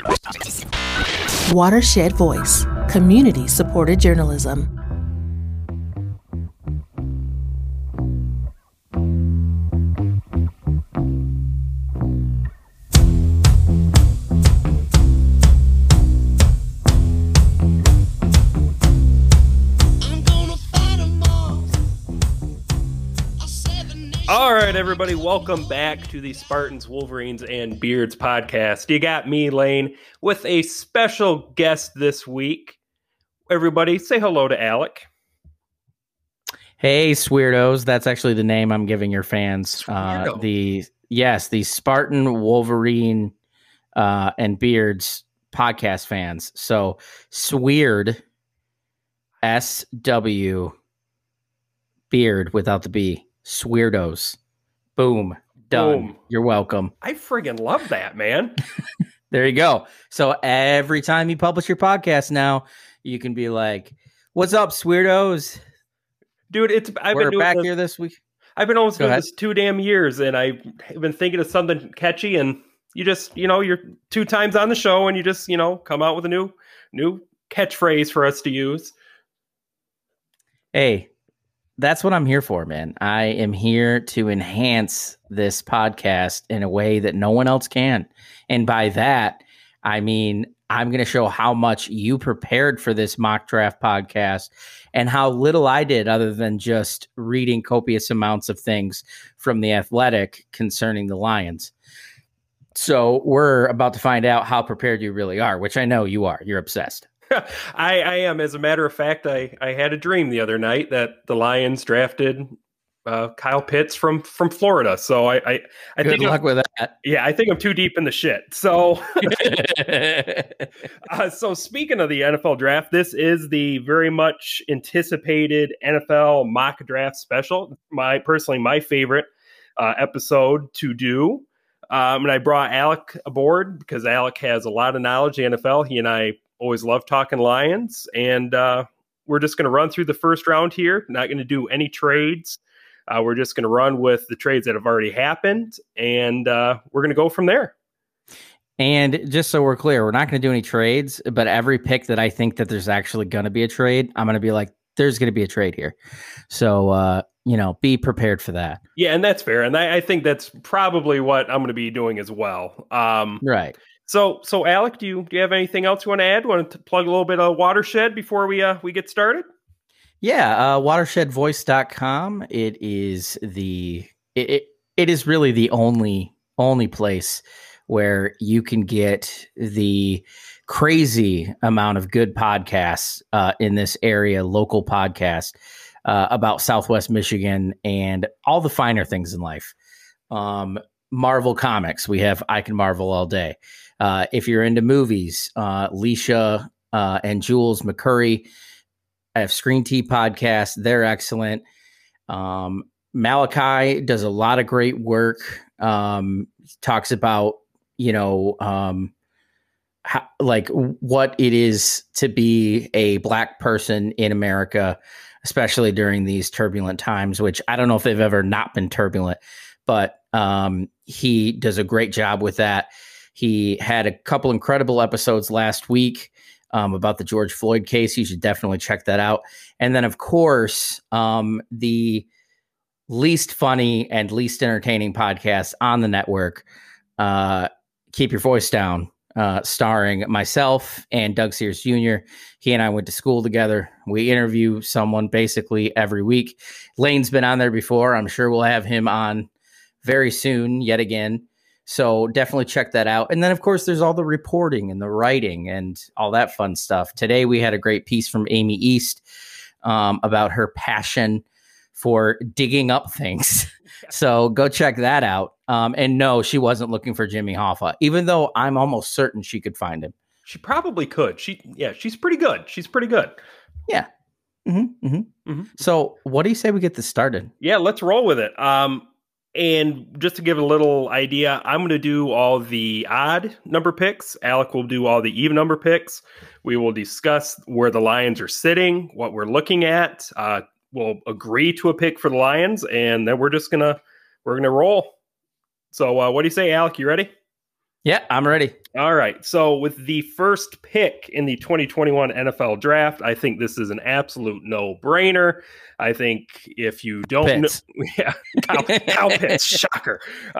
Watershed Voice, community-supported journalism. All right, everybody, welcome back to the Spartans, Wolverines, and Beards podcast. You got me, Lane, with a special guest this week. Everybody, say hello to Alec. Hey, Sweirdos. That's actually the name I'm giving your fans. Sweirdo. The Spartan, Wolverine, and Beards podcast fans. So, Sweird, S-W, Beard without the B. Sweirdos. Boom. Done. Boom. You're welcome. I friggin' love that, man. There you go. So every time you publish your podcast now, you can be like, "What's up, Sweirdos?" Dude, We're back here this week. I've been almost doing this 2 damn years, and I've been thinking of something catchy, and you just, you're 2 times on the show, and you just, come out with a new catchphrase for us to use. Hey, that's what I'm here for, man. I am here to enhance this podcast in a way that no one else can. And by that, I mean, I'm going to show how much you prepared for this mock draft podcast and how little I did other than just reading copious amounts of things from The Athletic concerning the Lions. So we're about to find out how prepared you really are, which I know you are. You're obsessed. I am. As a matter of fact, I had a dream the other night that the Lions drafted Kyle Pitts from Florida. So I Good think luck with that. Yeah, I think I'm too deep in the shit. So, so speaking of the NFL draft, this is the very much anticipated NFL mock draft special. My favorite episode to do. And I brought Alec aboard because Alec has a lot of knowledge in the NFL. He and I always love talking Lions, and we're just going to run through the first round here. Not going to do any trades. We're just going to run with the trades that have already happened, and we're going to go from there. And just so we're clear, we're not going to do any trades, but every pick that I think that there's actually going to be a trade, I'm going to be like, there's going to be a trade here. So, be prepared for that. Yeah, and that's fair. And I think that's probably what I'm going to be doing as well. Right. So Alec, do you have anything else you want to add? Want to plug a little bit of Watershed before we get started? Yeah, watershedvoice.com. It is it is really the only place where you can get the crazy amount of good podcasts in this area, local podcasts about Southwest Michigan and all the finer things in life. Marvel Comics, we have I Can Marvel All Day. If you're into movies, Leisha and Jules McCurry, I have Screen Tea podcast. They're excellent. Malachi does a lot of great work. Talks about, what it is to be a Black person in America, especially during these turbulent times, which I don't know if they've ever not been turbulent, but he does a great job with that. He had a couple incredible episodes last week about the George Floyd case. You should definitely check that out. And then, of course, the least funny and least entertaining podcast on the network, Keep Your Voice Down, starring myself and Doug Sears Jr. He and I went to school together. We interview someone basically every week. Lane's been on there before. I'm sure we'll have him on very soon yet again. So definitely check that out. And then, of course, there's all the reporting and the writing and all that fun stuff. Today, we had a great piece from Amy East about her passion for digging up things. So go check that out. And no, she wasn't looking for Jimmy Hoffa, even though I'm almost certain she could find him. She probably could. She's pretty good. She's pretty good. Yeah. Mm-hmm, mm-hmm. Mm-hmm. So what do you say we get this started? Yeah, let's roll with it. And just to give a little idea, I'm going to do all the odd number picks. Alec will do all the even number picks. We will discuss where the Lions are sitting, what we're looking at. We'll agree to a pick for the Lions, and then we're gonna roll. So what do you say, Alec? You ready? Yeah, I'm ready. All right. So with the first pick in the 2021 NFL draft, I think this is an absolute no-brainer. I think if you don't know, yeah, Kyle Pitts, shocker.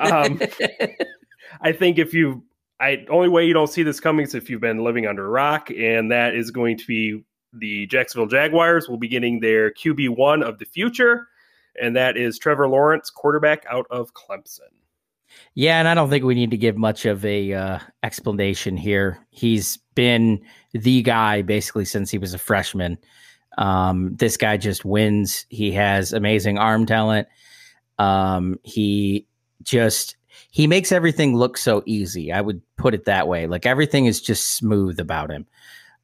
I think only way you don't see this coming is if you've been living under a rock, and that is going to be the Jacksonville Jaguars will be getting their QB1 of the future, and that is Trevor Lawrence, quarterback out of Clemson. Yeah, and I don't think we need to give much of a explanation here. He's been the guy basically since he was a freshman. This guy just wins. He has amazing arm talent. He makes everything look so easy. I would put it that way. Like everything is just smooth about him.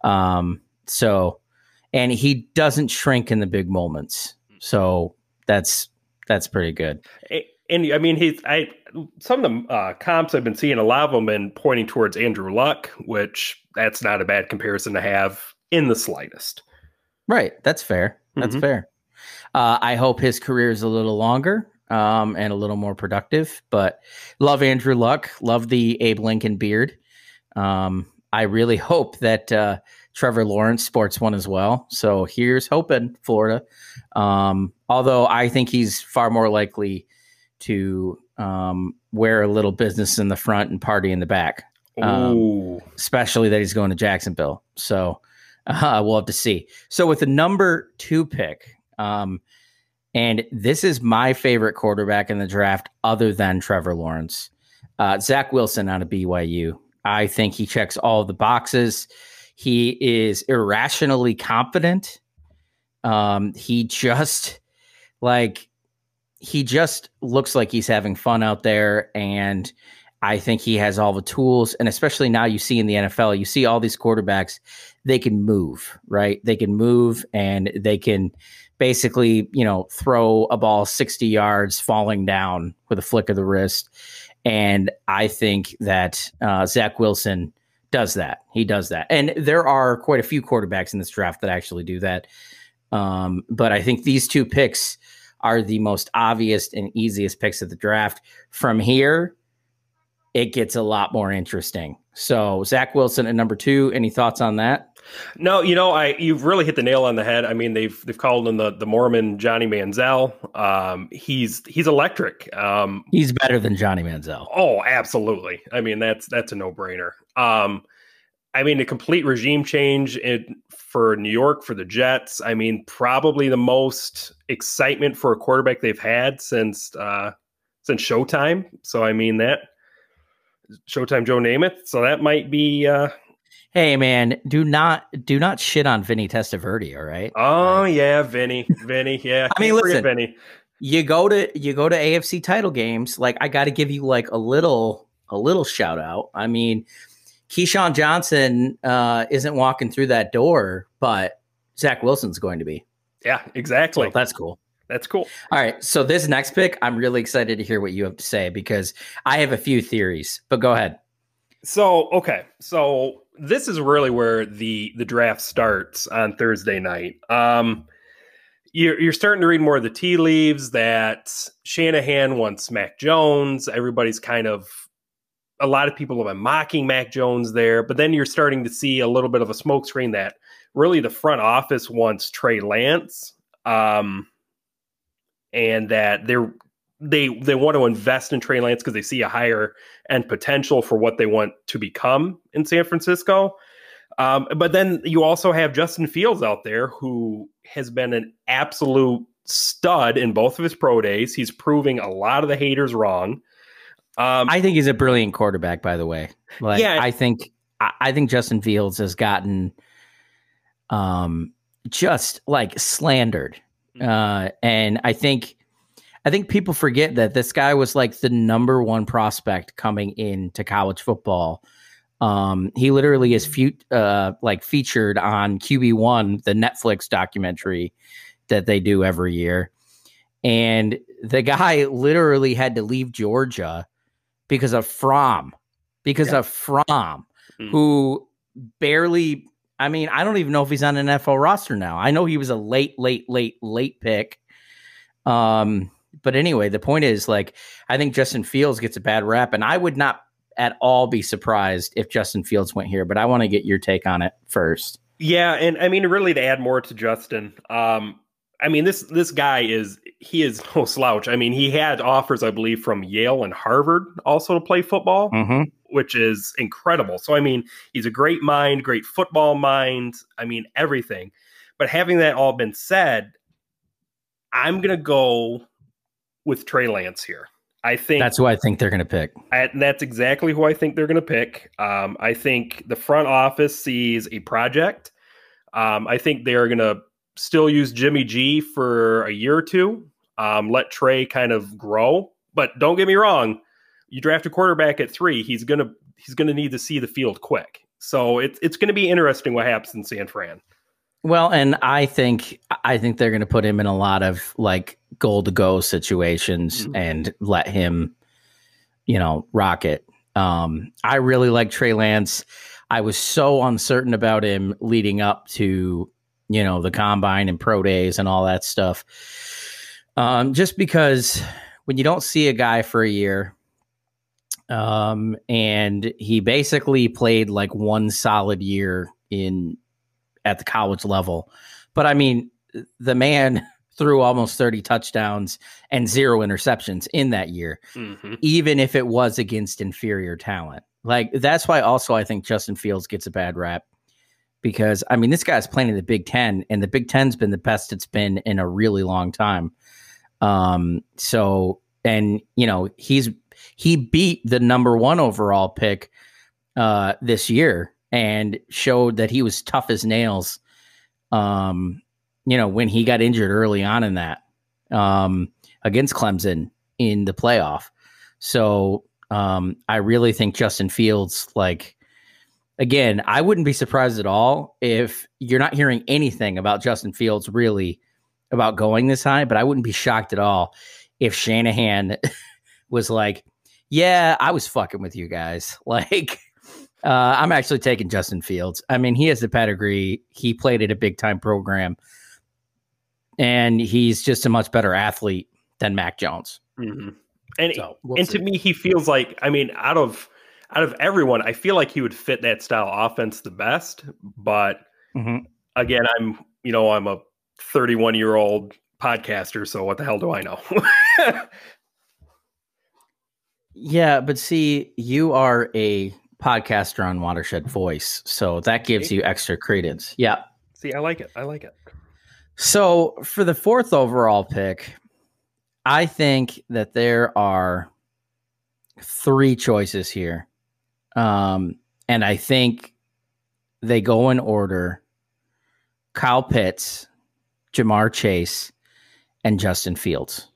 And he doesn't shrink in the big moments. So that's pretty good. And I mean, some of the comps I've been seeing, a lot of them been pointing towards Andrew Luck, which that's not a bad comparison to have in the slightest. Right. That's fair. That's fair. I hope his career is a little longer and a little more productive, but love Andrew Luck. Love the Abe Lincoln beard. I really hope that Trevor Lawrence sports one as well. So here's hoping, Florida. Although I think he's far more likely to wear a little business in the front and party in the back. Especially that he's going to Jacksonville. So we'll have to see. So with the number 2 pick, and this is my favorite quarterback in the draft other than Trevor Lawrence, Zach Wilson out of BYU. I think he checks all the boxes. He is irrationally confident. He just looks like he's having fun out there, and I think he has all the tools. And especially now you see in the NFL, you see all these quarterbacks, they can move, right? They can move and they can basically, throw a ball 60 yards falling down with a flick of the wrist. And I think that Zach Wilson does that. He does that. And there are quite a few quarterbacks in this draft that actually do that. But I think these 2 picks are the most obvious and easiest picks of the draft. From here, it gets a lot more interesting. So Zach Wilson at number 2, any thoughts on that? No, you've really hit the nail on the head. I mean, they've called him the Mormon Johnny Manziel. He's electric. He's better than Johnny Manziel. Oh, absolutely. I mean, that's a no-brainer. I mean, a complete regime change for New York, for the Jets. I mean, probably the most excitement for a quarterback they've had since Showtime. So, I mean, that Showtime Joe Namath. So that might be. Hey man, do not shit on Vinny Testaverde, all right? Oh yeah, Vinny, yeah. I mean, listen, Vinny. You go to AFC title games. Like, I got to give you like a little shout out. I mean, Keyshawn Johnson isn't walking through that door, but Zach Wilson's going to be. Yeah, exactly. So that's cool. That's cool. All right, so this next pick, I'm really excited to hear what you have to say because I have a few theories. But go ahead. So this is really where the draft starts on Thursday night. You're starting to read more of the tea leaves that Shanahan wants Mac Jones. Everybody's a lot of people have been mocking Mac Jones there, but then you're starting to see a little bit of a smokescreen that really the front office wants Trey Lance, and that they want to invest in Trey Lance because they see a higher end potential for what they want to become in San Francisco. But then you also have Justin Fields out there, who has been an absolute stud in both of his pro days. He's proving a lot of the haters wrong. I think he's a brilliant quarterback, by the way. Like, yeah. I think Justin Fields has gotten just like slandered. And I think people forget that this guy was like the number 1 prospect coming into college football. He literally is featured on QB1, the Netflix documentary that they do every year. And the guy literally had to leave Georgia because of Fromm, who barely, I mean, I don't even know if he's on an NFL roster now. I know he was a late pick. But anyway, the point is, like, I think Justin Fields gets a bad rap, and I would not at all be surprised if Justin Fields went here, but I want to get your take on it first. Yeah, and I mean, really to add more to Justin, I mean, this guy is no slouch. I mean, he had offers, I believe, from Yale and Harvard also to play football, which is incredible. So, I mean, he's a great mind, great football mind. I mean, everything. But having that all been said, I'm going to go with Trey Lance here. I think that's who I think they're going to pick. That's exactly who I think they're going to pick. I think the front office sees a project. I think they're going to still use Jimmy G for a year or two. Let Trey kind of grow. But don't get me wrong, you draft a quarterback at 3, he's gonna need to see the field quick. So it's going to be interesting what happens in San Fran. Well, and I think they're going to put him in a lot of like goal to go situations and let him, rock it. I really like Trey Lance. I was so uncertain about him leading up to, the combine and pro days and all that stuff. Just because when you don't see a guy for a year, and he basically played like one solid year at the college level. But I mean, the man threw almost 30 touchdowns and 0 interceptions in that year, even if it was against inferior talent. Like, that's why also I think Justin Fields gets a bad rap, because I mean, this guy's playing in the Big Ten, and the Big Ten's been the best it's been in a really long time. He beat the number 1 overall pick this year and showed that he was tough as nails, when he got injured early on in that, against Clemson in the playoff. So I really think Justin Fields, again, I wouldn't be surprised at all if you're not hearing anything about Justin Fields really about going this high, but I wouldn't be shocked at all if Shanahan was like, yeah, I was fucking with you guys. I'm actually taking Justin Fields. I mean, he has the pedigree. He played at a big time program, and he's just a much better athlete than Mac Jones. And to me, he feels like, I mean, out of everyone, I feel like he would fit that style offense the best. But again, I'm a 31-year-old podcaster, so what the hell do I know? Yeah, but see, you are a podcaster on Watershed Voice, so that gives you extra credence. Yeah. See, I like it. So for the 4th overall pick, I think that there are 3 choices here. And I think they go in order: Kyle Pitts, Jamar Chase, and Justin Fields.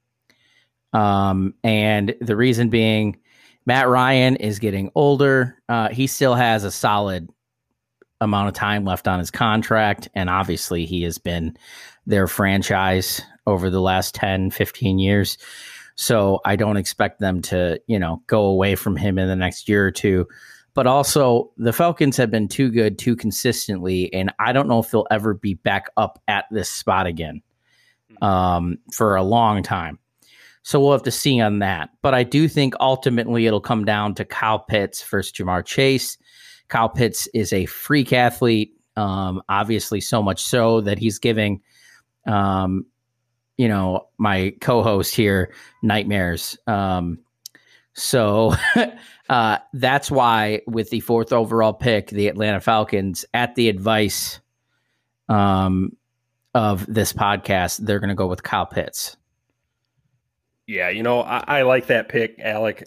And the reason being, Matt Ryan is getting older. He still has a solid amount of time left on his contract. And obviously he has been their franchise over the last 10, 15 years. So I don't expect them to, go away from him in the next year or two. But also the Falcons have been too good, too consistently. And I don't know if they'll ever be back up at this spot again, for a long time. So we'll have to see on that. But I do think ultimately it'll come down to Kyle Pitts versus Jamar Chase. Kyle Pitts is a freak athlete, obviously so much so that he's giving, my co-host here nightmares. So that's why with the 4th overall pick, the Atlanta Falcons, at the advice of this podcast, they're going to go with Kyle Pitts. Yeah, I like that pick, Alec.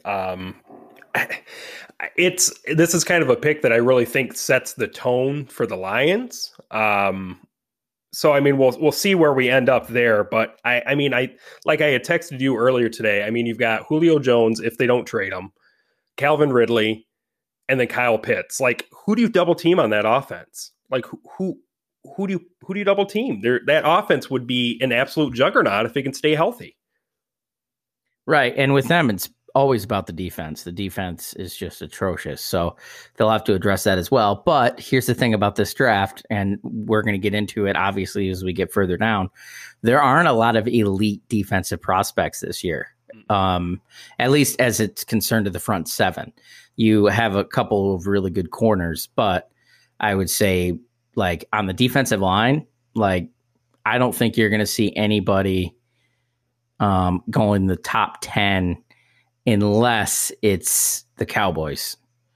This is kind of a pick that I really think sets the tone for the Lions. So I mean, we'll see where we end up there. But I like I had texted you earlier today. I mean, you've got Julio Jones if they don't trade him, Calvin Ridley, and then Kyle Pitts. Like, who do you double team on that offense? Like, who do you double team? That offense would be an absolute juggernaut if it can stay healthy. Right. And with them, it's always about the defense. The defense is just atrocious. So they'll have to address that as well. But here's the thing about this draft, and we're going to get into it, obviously, as we get further down. There aren't a lot of elite defensive prospects this year. At least as it's concerned to the front seven. You have a couple of really good corners, but I would say, like, on the defensive line, like, I don't think you're going to see anybody go in the top 10 unless it's the Cowboys.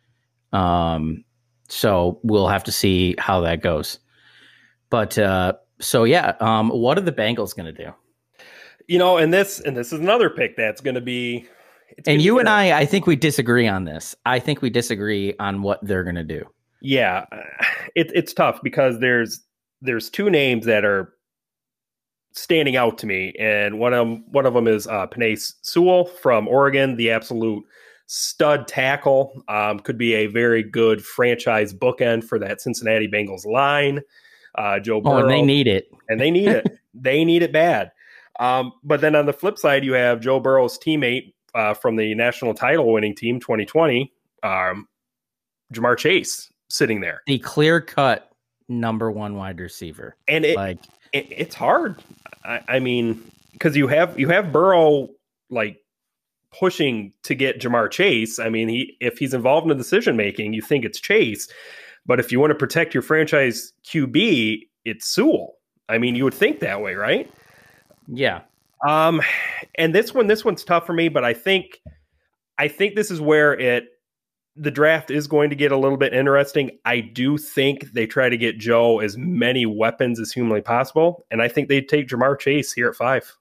So we'll have to see how that goes. But so yeah, what are the Bengals going to do? You know, and this is another pick that's going to be. And you and I think we disagree on this. I think we disagree on what they're going to do. Yeah, it's tough because there's two names that are standing out to me, and one of them is Penei Sewell from Oregon, the absolute stud tackle. Could be a very good franchise bookend for that Cincinnati Bengals line. Joe Burrow, and they need it, They need it bad. But then on the flip side, you have Joe Burrow's teammate from the national title winning team 2020, Ja'Marr Chase, sitting there, the clear-cut number one wide receiver. And it's hard. I mean, because you have Burrow like pushing to get Ja'Marr Chase. I mean, if he's involved in the decision making, you think it's Chase, but if you want to protect your franchise QB, it's Sewell. I mean, you would think that way, right? Yeah. And this one's tough for me, but I think this is where the draft is going to get a little bit interesting. I do think they try to get Joe as many weapons as humanly possible, and I think they take Ja'Marr Chase here at 5.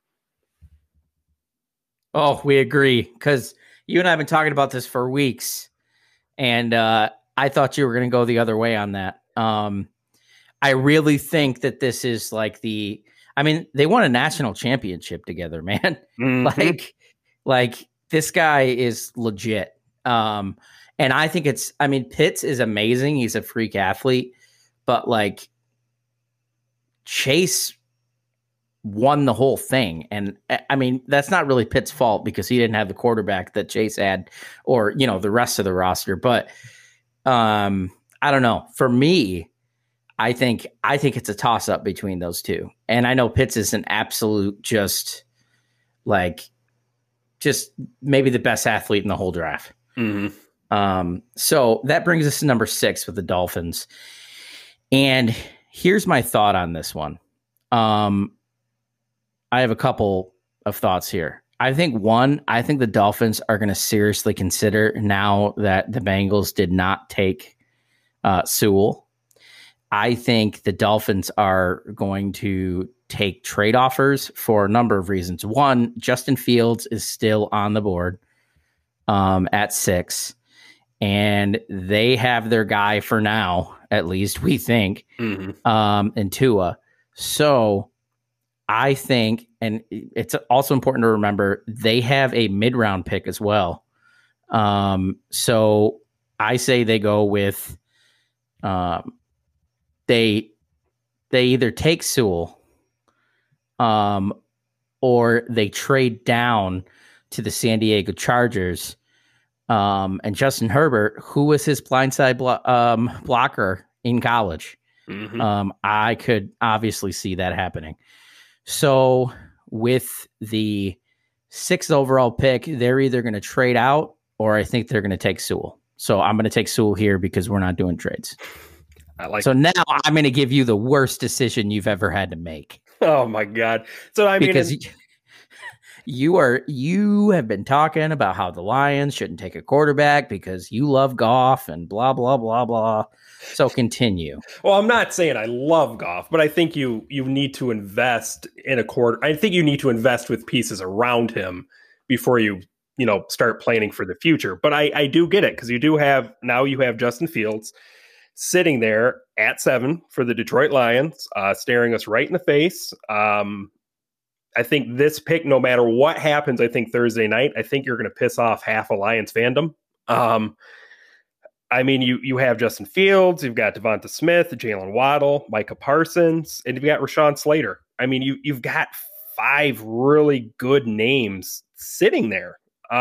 Oh, we agree, because you and I have been talking about this for weeks, and I thought you were going to go the other way on that. I really think that this is like they won a national championship together, man. Mm-hmm. Like this guy is legit. And I think Pitts is amazing. He's a freak athlete, but like Chase won the whole thing. And I mean, that's not really Pitt's fault because he didn't have the quarterback that Chase had or, the rest of the roster. But I don't know. For me, I think it's a toss up between those two. And I know Pitts is an absolute just maybe the best athlete in the whole draft. Mm-hmm. So that brings us to number 6 with the Dolphins. And here's my thought on this one. I have a couple of thoughts here. I think the Dolphins are going to seriously consider, now that the Bengals did not take Sewell. I think the Dolphins are going to take trade offers for a number of reasons. One, Justin Fields is still on the board at 6, and they have their guy for now, at least we think, in Tua. So I think, and it's also important to remember, they have a mid-round pick as well. So I say they go with they either take Sewell or they trade down to the San Diego Chargers. And Justin Herbert, who was his blindside blocker in college. I could obviously see that happening. So with the 6th overall pick, they're either going to trade out or I think they're going to take Sewell. So I'm going to take Sewell here because we're not doing trades. So now I'm going to give you the worst decision you've ever had to make. Oh my God. So I mean, because you have been talking about how the Lions shouldn't take a quarterback because you love Goff and blah, blah, blah, blah. So continue. Well, I'm not saying I love Goff, but I think you need to invest in a quarter. I think you need to invest with pieces around him before you start planning for the future. But I do get it because you have Justin Fields sitting there at 7 for the Detroit Lions, staring us right in the face. I think this pick, no matter what happens, I think Thursday night, I think you're going to piss off half a Lions fandom. I mean, you have Justin Fields, you've got Devonta Smith, Jalen Waddle, Micah Parsons, and you've got Rashawn Slater. I mean, you've got 5 really good names sitting there.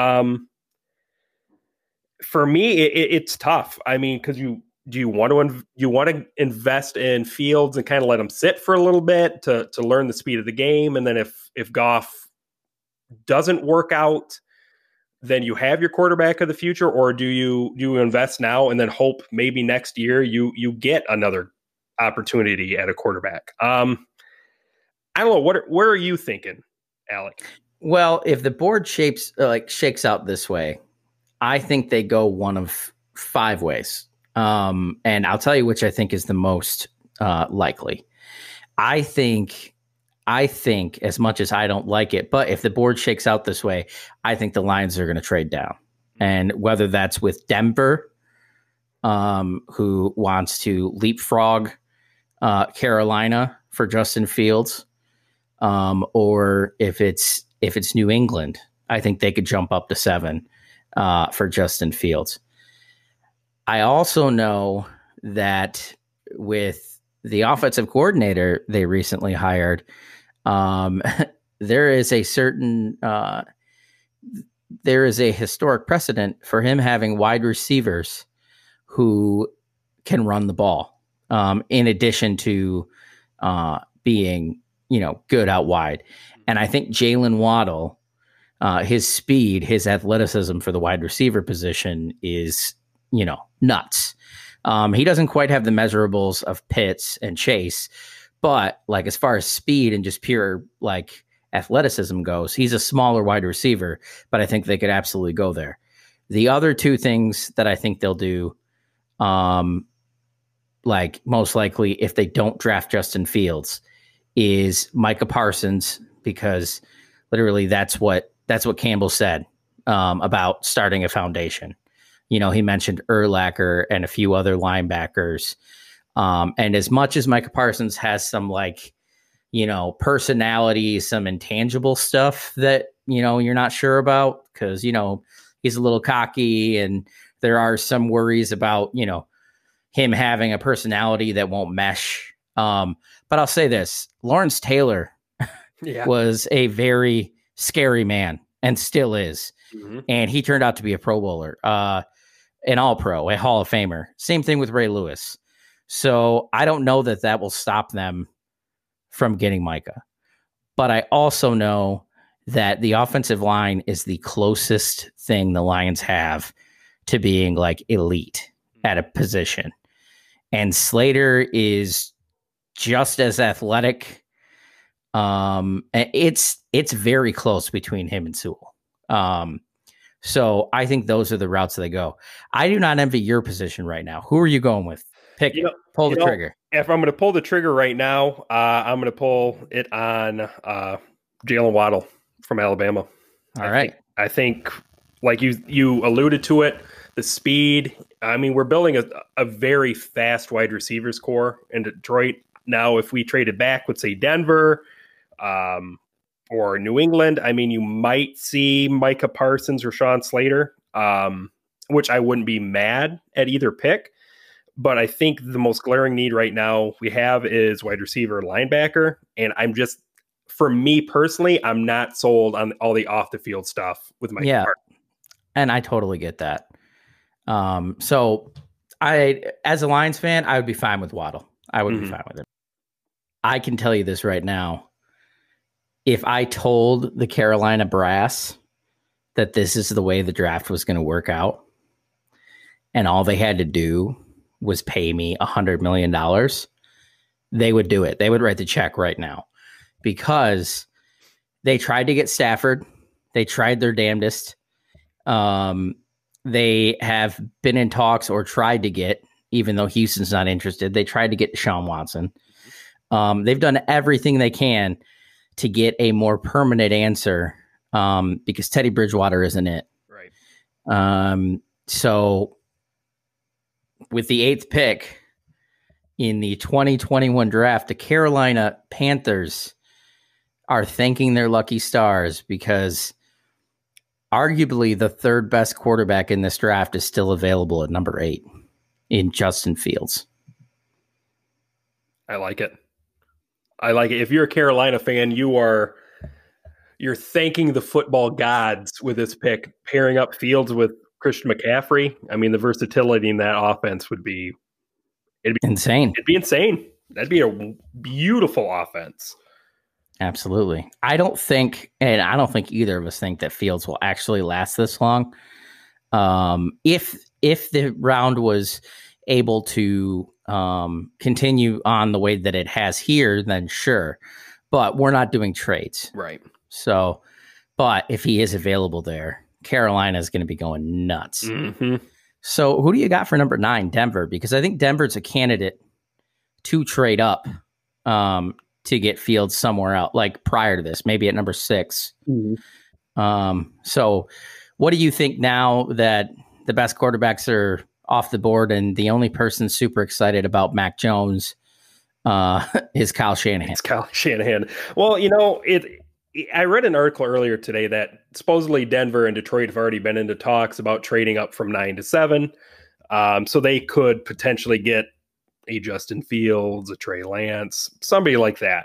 For me, it's tough. I mean, because you want to invest in Fields and kind of let him sit for a little bit to learn the speed of the game, and then if Goff doesn't work out, then you have your quarterback of the future, or do you invest now and then hope maybe next year you get another opportunity at a quarterback? I don't know. Where are you thinking, Alec? Well, if the board shakes out this way, I think they go one of 5 ways. And I'll tell you which I think is the most likely. I think, as much as I don't like it, but if the board shakes out this way, I think the Lions are going to trade down. And whether that's with Denver, who wants to leapfrog Carolina for Justin Fields, or if it's New England, I think they could jump up to 7 for Justin Fields. I also know that with the offensive coordinator they recently hired, there is a historic precedent for him having wide receivers who can run the ball, in addition to being, good out wide. And I think Jalen Waddle, his speed, his athleticism for the wide receiver position is, nuts. He doesn't quite have the measurables of Pitts and Chase, but like as far as speed and just pure like athleticism goes, he's a smaller wide receiver, but I think they could absolutely go there. The other 2 things that I think they'll do, like most likely if they don't draft Justin Fields, is Micah Parsons, because literally that's what Campbell said about starting a foundation. He mentioned Urlacher and a few other linebackers. And as much as Micah Parsons has some personality, some intangible stuff that, you're not sure about because, he's a little cocky and there are some worries about, him having a personality that won't mesh. But I'll say this, Lawrence Taylor was a very scary man and still is. Mm-hmm. And he turned out to be a Pro Bowler, an All-Pro, a Hall of Famer. Same thing with Ray Lewis. So I don't know that will stop them from getting Micah. But I also know that the offensive line is the closest thing the Lions have to being like elite at a position. And Slater is just as athletic. It's very close between him and Sewell. So I think those are the routes they go. I do not envy your position right now. Who are you going with? Pick it. Pull the trigger. If I'm going to pull the trigger right now, I'm going to pull it on Jalen Waddle from Alabama. All right. I think, like you alluded to it, the speed. I mean, we're building a very fast wide receivers core in Detroit. Now, if we traded back with, say, Denver, or New England, I mean, you might see Micah Parsons or Sean Slater, which I wouldn't be mad at either pick. But I think the most glaring need right now we have is wide receiver, linebacker. And for me personally, I'm not sold on all the off the field stuff with Micah Parsons. And I totally get that. So as a Lions fan, I would be fine with Waddle. I would be fine with it. I can tell you this right now. If I told the Carolina brass that this is the way the draft was going to work out and all they had to do was pay me $100 million, they would do it. They would write the check right now because they tried to get Stafford. They tried their damnedest. They have been in talks or tried to get, even though Houston's not interested, they tried to get Deshaun Watson. They've done everything they can to get a more permanent answer because Teddy Bridgewater isn't it. Right. So with the 8th pick in the 2021 draft, the Carolina Panthers are thanking their lucky stars because arguably the 3rd best quarterback in this draft is still available at number 8 in Justin Fields. I like it. If you're a Carolina fan, you're thanking the football gods with this pick, pairing up Fields with Christian McCaffrey. I mean, the versatility in that offense would be insane. It'd be insane. That'd be a beautiful offense. Absolutely. I don't think either of us think that Fields will actually last this long. If the round was able to continue on the way that it has here, then sure. But we're not doing trades. Right. So, but if he is available there, Carolina is going to be going nuts. Mm-hmm. So who do you got for number 9, Denver? Because I think Denver's a candidate to trade up to get Fields somewhere else, like prior to this, maybe at number 6. Mm-hmm. So what do you think now that the best quarterbacks are off the board and the only person super excited about Mac Jones is Kyle Shanahan? It's Kyle Shanahan. Well, I read an article earlier today that supposedly Denver and Detroit have already been into talks about trading up from 9 to 7. So they could potentially get a Justin Fields, a Trey Lance, somebody like that.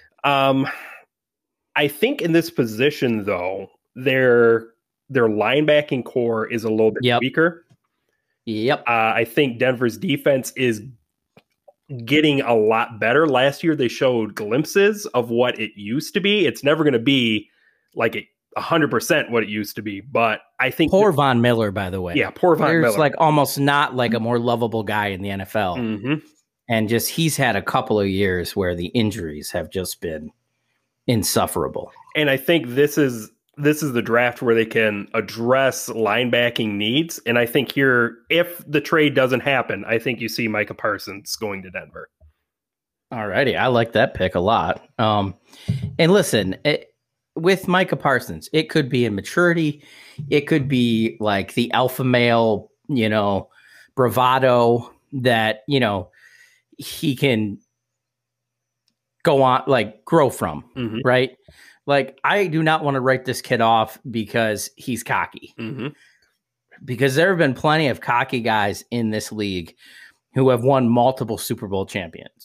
I think in this position, though, their linebacking core is a little bit weaker. Yep. I think Denver's defense is getting a lot better. Last year, they showed glimpses of what it used to be. It's never going to be like 100% what it used to be, but I think poor Von Miller, by the way. Yeah, poor Von Miller. There's like almost not like a more lovable guy in the NFL. Mm-hmm. And just he's had a couple of years where the injuries have just been insufferable. And I think this is the draft where they can address linebacking needs. And I think here, if the trade doesn't happen, I think you see Micah Parsons going to Denver. All righty. I like that pick a lot. And listen, with Micah Parsons, it could be immaturity. It could be like the alpha male, bravado that, he can go on, like grow from, mm-hmm. right? Like, I do not want to write this kid off because he's cocky. Mm-hmm. Because there have been plenty of cocky guys in this league who have won multiple Super Bowl championships.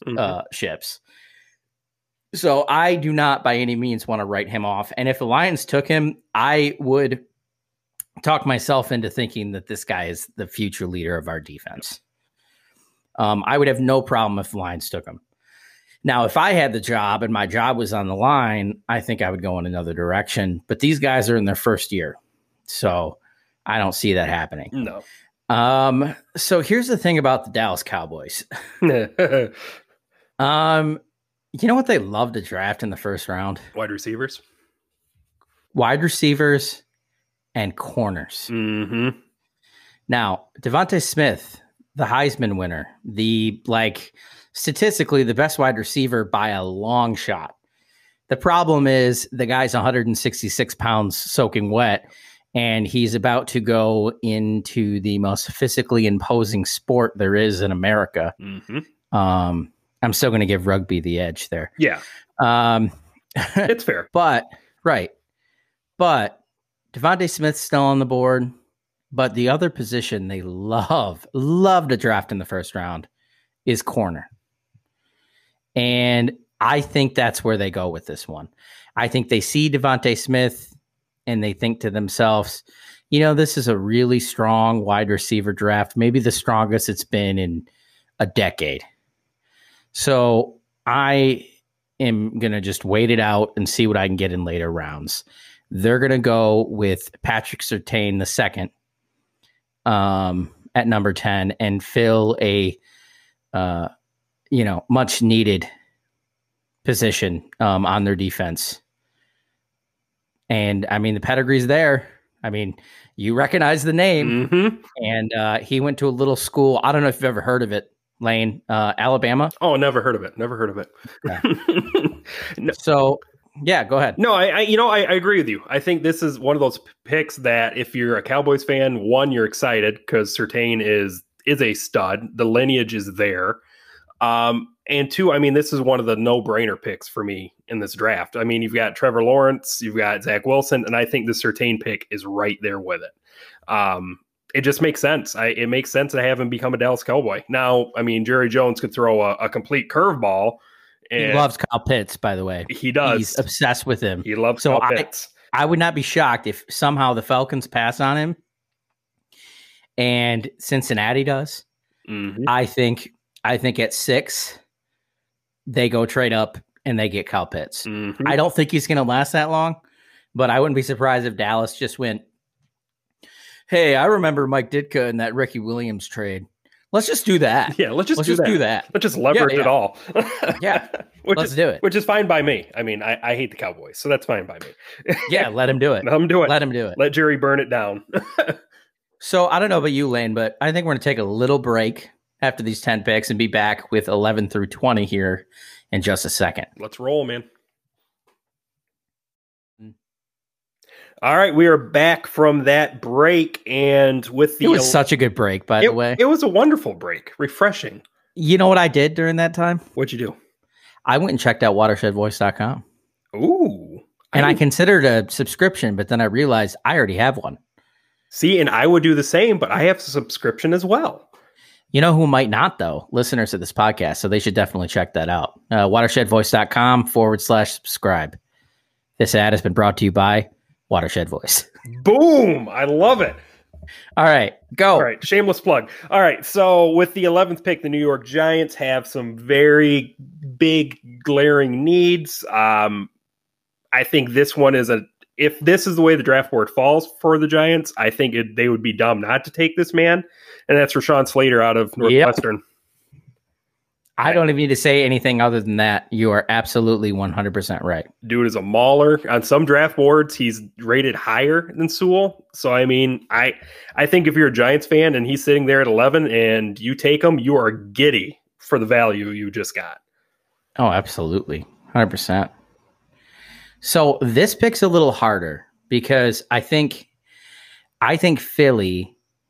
Mm-hmm. So I do not by any means want to write him off. And if the Lions took him, I would talk myself into thinking that this guy is the future leader of our defense. I would have no problem if the Lions took him. Now, if I had the job and my job was on the line, I think I would go in another direction. But these guys are in their first year, so I don't see that happening. No. So here's the thing about the Dallas Cowboys. You know what they love to draft in the first round? Wide receivers and corners. Mm-hmm. Now, Devontae Smith, the Heisman winner, statistically the best wide receiver by a long shot. The problem is the guy's 166 pounds soaking wet, and he's about to go into the most physically imposing sport there is in America. Mm-hmm. I'm still going to give rugby the edge there. Yeah. It's fair. But Devontae Smith's still on the board. But the other position they love to draft in the first round is corner. And I think that's where they go with this one. I think they see Devontae Smith and they think to themselves, this is a really strong wide receiver draft, maybe the strongest it's been in a decade. So I am going to just wait it out and see what I can get in later rounds. They're going to go with Patrick Surtain II. At number 10 and fill a, much needed position on their defense. And I mean, the pedigree's there. I mean, you recognize the name. Mm-hmm. And he went to a little school. I don't know if you've ever heard of it, Lane, Alabama. Oh, never heard of it. Yeah. No. So, yeah, go ahead. No, I agree with you. I think this is one of those picks that if you're a Cowboys fan, one, you're excited because Surtain is a stud. The lineage is there. And two, I mean, this is one of the no-brainer picks for me in this draft. I mean, you've got Trevor Lawrence, you've got Zach Wilson, and I think the Surtain pick is right there with it. It just makes sense. It makes sense to have him become a Dallas Cowboy. Now, I mean, Jerry Jones could throw a complete curveball. He loves Kyle Pitts, by the way. He does. He's obsessed with him. He loves Kyle Pitts. I would not be shocked if somehow the Falcons pass on him and Cincinnati does. Mm-hmm. I think at 6, they go trade up and they get Kyle Pitts. Mm-hmm. I don't think he's going to last that long, but I wouldn't be surprised if Dallas just went, hey, I remember Mike Ditka in that Ricky Williams trade. Let's just do that. Yeah, let's just do that. Let's just leverage it all. Yeah, let's do it. Which is fine by me. I mean, I hate the Cowboys, so that's fine by me. Yeah, let him do it. Let him do it. Let him do it. Let Jerry burn it down. So I don't know about you, Lane, but I think we're going to take a little break after these 10 picks and be back with 11 through 20 here in just a second. Let's roll, man. All right, we are back from that break, and with the... It was such a good break, by the way. It was a wonderful break. Refreshing. You know what I did during that time? What'd you do? I went and checked out watershedvoice.com. Ooh. And I considered a subscription, but then I realized I already have one. See, and I would do the same, but I have a subscription as well. You know who might not, though? Listeners of this podcast, so they should definitely check that out. watershedvoice.com/subscribe. This ad has been brought to you by Watershed Voice. Boom! I love it. All right, go. All right, shameless plug. All right, so with the 11th pick, the New York Giants have some very big, glaring needs. I think this one is if this is the way the draft board falls for the Giants, I think they would be dumb not to take this man, and that's Rashawn Slater out of Northwestern. Yep. I don't even need to say anything other than that. You are absolutely 100% right. Dude is a mauler. On some draft boards, he's rated higher than Sewell. So, I mean, I think if you're a Giants fan and he's sitting there at 11 and you take him, you are giddy for the value you just got. Oh, absolutely. 100%. So this pick's a little harder because I think Philly,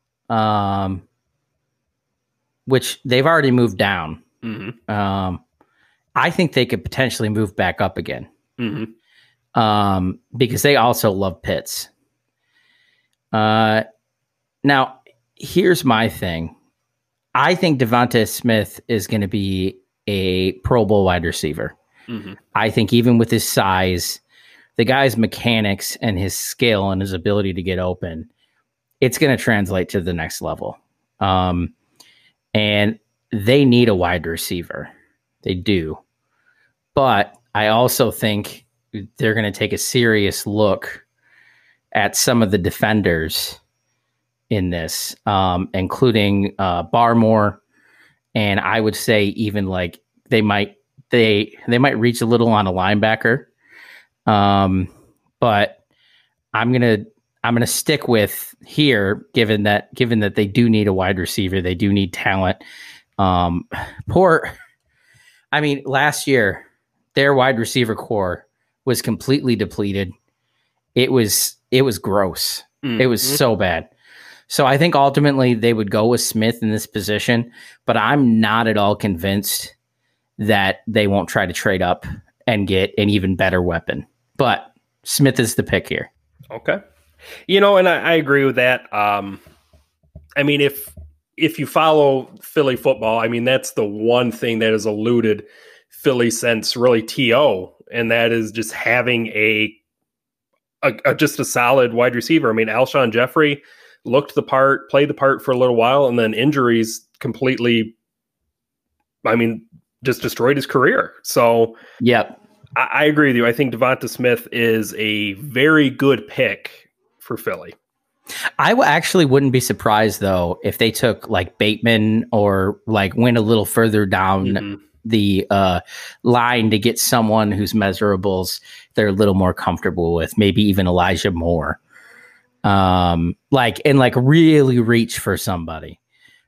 which they've already moved down. Mm-hmm. I think they could potentially move back up again. Mm-hmm. Because they also love Pitts. Now, here's my thing. I think Devonta Smith is going to be a Pro Bowl wide receiver. Mm-hmm. I think even with his size, the guy's mechanics and his skill and his ability to get open, it's going to translate to the next level. And they need a wide receiver. They do. But I also think they're going to take a serious look at some of the defenders in this, including Barmore. And I would say even like they might reach a little on a linebacker. But I'm going to stick with here, given that they do need a wide receiver. They do need talent. Last year, their wide receiver core was completely depleted. It was gross. Mm-hmm. It was so bad. So I think ultimately they would go with Smith in this position, but I'm not at all convinced that they won't try to trade up and get an even better weapon. But Smith is the pick here. Okay. And I agree with that. If you follow Philly football, that's the one thing that has eluded Philly since really TO, and that is just having just a solid wide receiver. Alshon Jeffrey looked the part, played the part for a little while, and then injuries completely, just destroyed his career. So, yep. I agree with you. I think Devonta Smith is a very good pick for Philly. I actually wouldn't be surprised, though, if they took like Bateman or like went a little further down the line to get someone whose measurables they're a little more comfortable with, maybe even Elijah Moore. Really reach for somebody.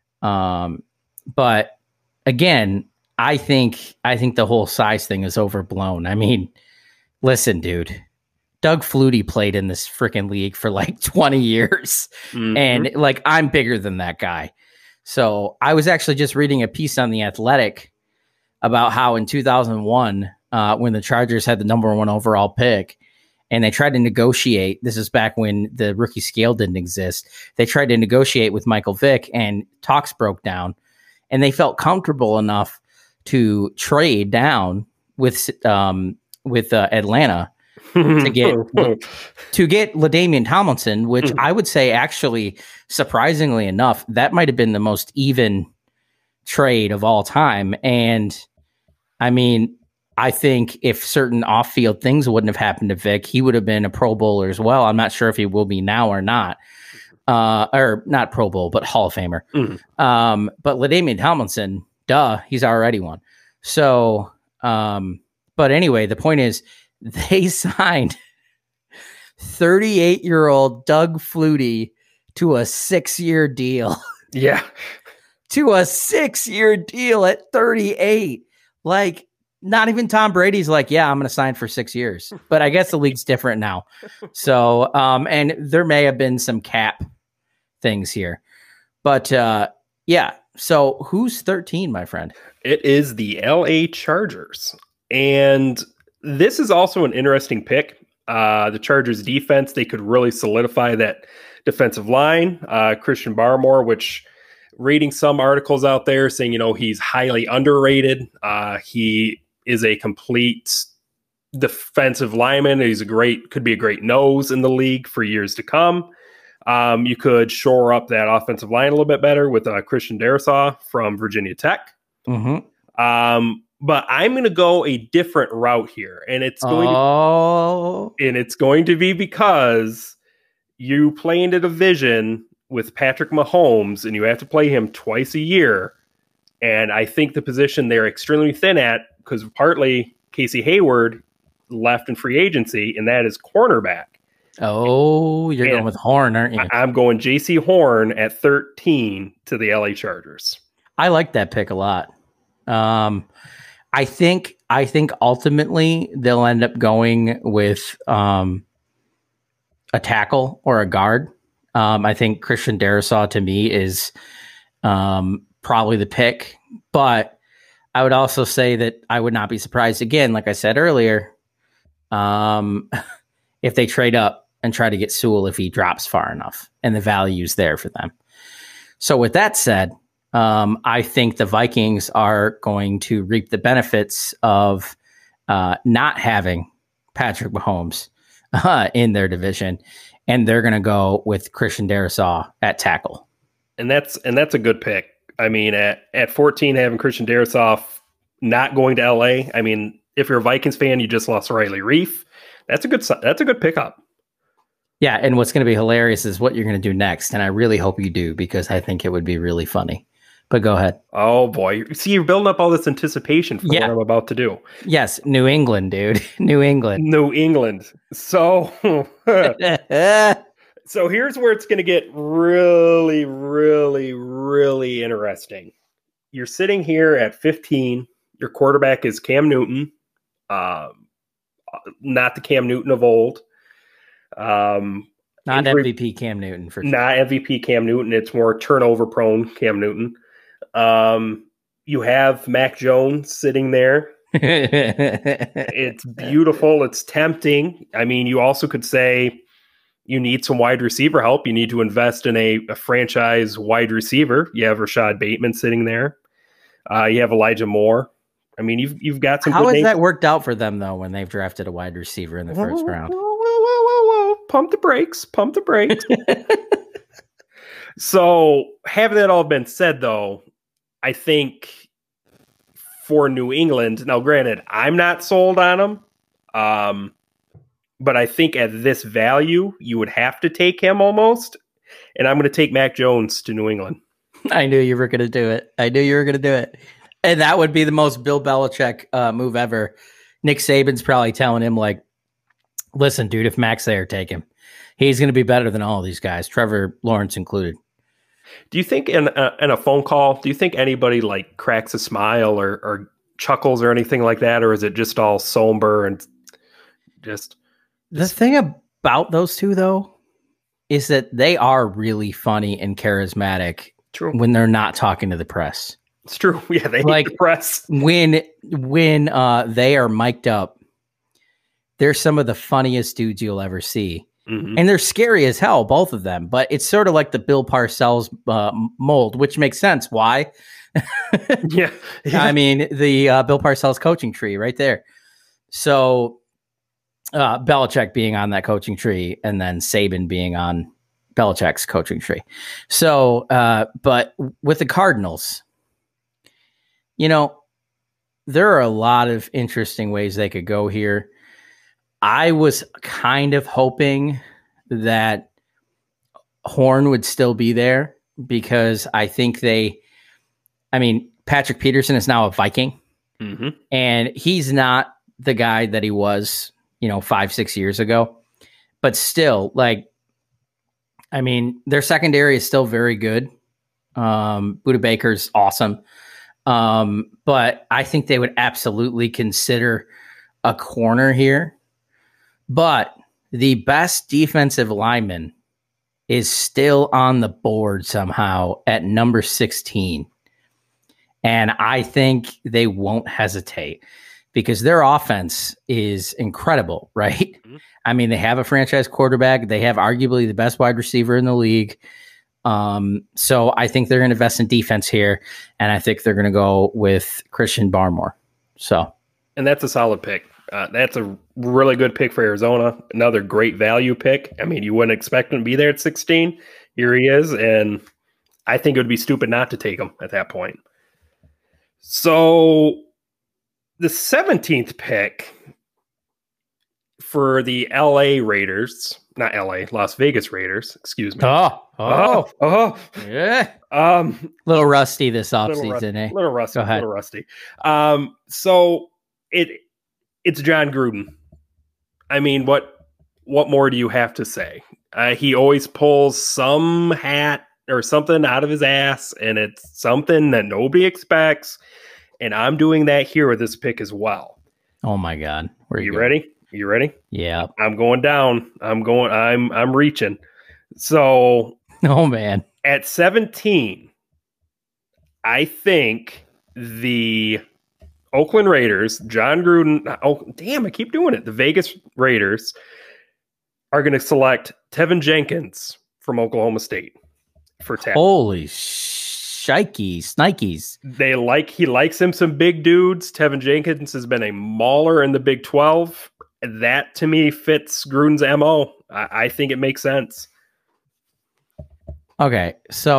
But again, I think the whole size thing is overblown. Listen, dude. Doug Flutie played in this freaking league for like 20 years. Mm-hmm. And I'm bigger than that guy. So I was actually just reading a piece on The Athletic about how in 2001, when the Chargers had the number 1 overall pick and they tried to negotiate, this is back when the rookie scale didn't exist. They tried to negotiate with Michael Vick and talks broke down and they felt comfortable enough to trade down with Atlanta to get LaDainian Tomlinson, which I would say actually, surprisingly enough, that might have been the most even trade of all time. And I think if certain off-field things wouldn't have happened to Vic, he would have been a Pro Bowler as well. I'm not sure if he will be now or not. Or not Pro Bowl, but Hall of Famer. But LaDainian Tomlinson, he's already one. So, but anyway, the point is they signed 38-year-old Doug Flutie to a 6-year deal. Yeah. To a 6-year deal at 38. Like, not even Tom Brady's like, yeah, I'm going to sign for 6 years. But I guess the league's different now. So, and there may have been some cap things here. But, yeah. So who's 13, my friend? It is the LA Chargers. And this is also an interesting pick. The Chargers defense, they could really solidify that defensive line. Christian Barmore, which reading some articles out there saying, he's highly underrated. He is a complete defensive lineman. Could be a great nose in the league for years to come. You could shore up that offensive line a little bit better with Christian Darrisaw from Virginia Tech. But I'm going to go a different route here, and it's going to be because you play in a division with Patrick Mahomes, and you have to play him twice a year. And I think the position they're extremely thin at, because partly Casey Hayward left in free agency, and that is cornerback. Oh, you're going with Horn, aren't you? I'm going J.C. Horn at 13 to the LA Chargers. I like that pick a lot. I think ultimately they'll end up going with a tackle or a guard. I think Christian Darrisaw to me is probably the pick, but I would also say that I would not be surprised again, like I said earlier, if they trade up and try to get Sewell if he drops far enough and the value's there for them. So with that said, I think the Vikings are going to reap the benefits of not having Patrick Mahomes in their division, and they're going to go with Christian Darrisaw at tackle. And that's a good pick. I mean, at 14, having Christian Darrisaw not going to LA. I mean, if you're a Vikings fan, you just lost Riley Reif. That's a good pickup. Yeah, and what's going to be hilarious is what you're going to do next, and I really hope you do because I think it would be really funny. But go ahead. Oh, boy. See, you're building up all this anticipation for what I'm about to do. Yes, New England, dude. New England. So, so here's where it's going to get really, really, really interesting. You're sitting here at 15. Your quarterback is Cam Newton, not the Cam Newton of old. Not MVP Cam Newton, for sure. Not MVP Cam Newton. It's more turnover-prone Cam Newton. You have Mac Jones sitting there. It's beautiful. It's tempting. I mean, you also could say you need some wide receiver help. You need to invest in a franchise wide receiver. You have Rashad Bateman sitting there. You have Elijah Moore. I mean, you've got some. How has that worked out for them though when they've drafted a wide receiver in the first round? Whoa! Pump the brakes. So, having that all been said, though, I think for New England, now granted, I'm not sold on them, but I think at this value, you would have to take him almost, and I'm going to take Mac Jones to New England. I knew you were going to do it. And that would be the most Bill Belichick move ever. Nick Saban's probably telling him, like, listen, dude, if Mac's there, take him. He's going to be better than all these guys, Trevor Lawrence included. Do you think in a phone call, do you think anybody like cracks a smile or chuckles or anything like that? Or is it just all somber and just... The thing about those two, though, is that they are really funny and charismatic. True. When they're not talking to the press. It's true. Yeah, they hate the press. When they are mic'd up, they're some of the funniest dudes you'll ever see. Mm-hmm. And they're scary as hell, both of them. But it's sort of like the Bill Parcells mold, which makes sense. Why? Yeah. I mean, the Bill Parcells coaching tree right there. So Belichick being on that coaching tree and then Saban being on Belichick's coaching tree. So, but with the Cardinals, there are a lot of interesting ways they could go here. I was kind of hoping that Horn would still be there because I think Patrick Peterson is now a Viking, and he's not the guy that he was, 5-6 years ago. But still, their secondary is still very good. Budda Baker's awesome. But I think they would absolutely consider a corner here. But the best defensive lineman is still on the board somehow at number 16. And I think they won't hesitate because their offense is incredible, right? They have a franchise quarterback. They have arguably the best wide receiver in the league. So I think they're going to invest in defense here, and I think they're going to go with Christian Barmore. And that's a solid pick. That's a really good pick for Arizona. Another great value pick. You wouldn't expect him to be there at 16. Here he is, and I think it would be stupid not to take him at that point. So the 17th pick for the Las Vegas Raiders, excuse me. Yeah. Little rusty this offseason, eh? Little rusty. Go ahead. Little rusty. So it's John Gruden. What more do you have to say? He always pulls some hat or something out of his ass, and it's something that nobody expects. And I'm doing that here with this pick as well. Oh my God. Are you ready? You ready? Yeah. I'm going down. I'm reaching. So, oh man. At 17, I think the Oakland Raiders, John Gruden, I keep doing it. The Vegas Raiders are going to select Tevin Jenkins from Oklahoma State for tackle. Holy shnikes. He likes him some big dudes. Tevin Jenkins has been a mauler in the Big 12. That to me fits Gruden's MO. I think it makes sense. Okay,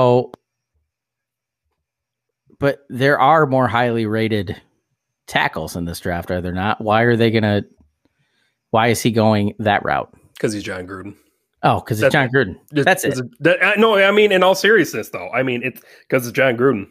but there are more highly rated tackles in this draft, are there not? Why is he going that route? Because he's John Gruden. Oh, because it's John Gruden. That's it. No, in all seriousness, though, it's because it's John Gruden.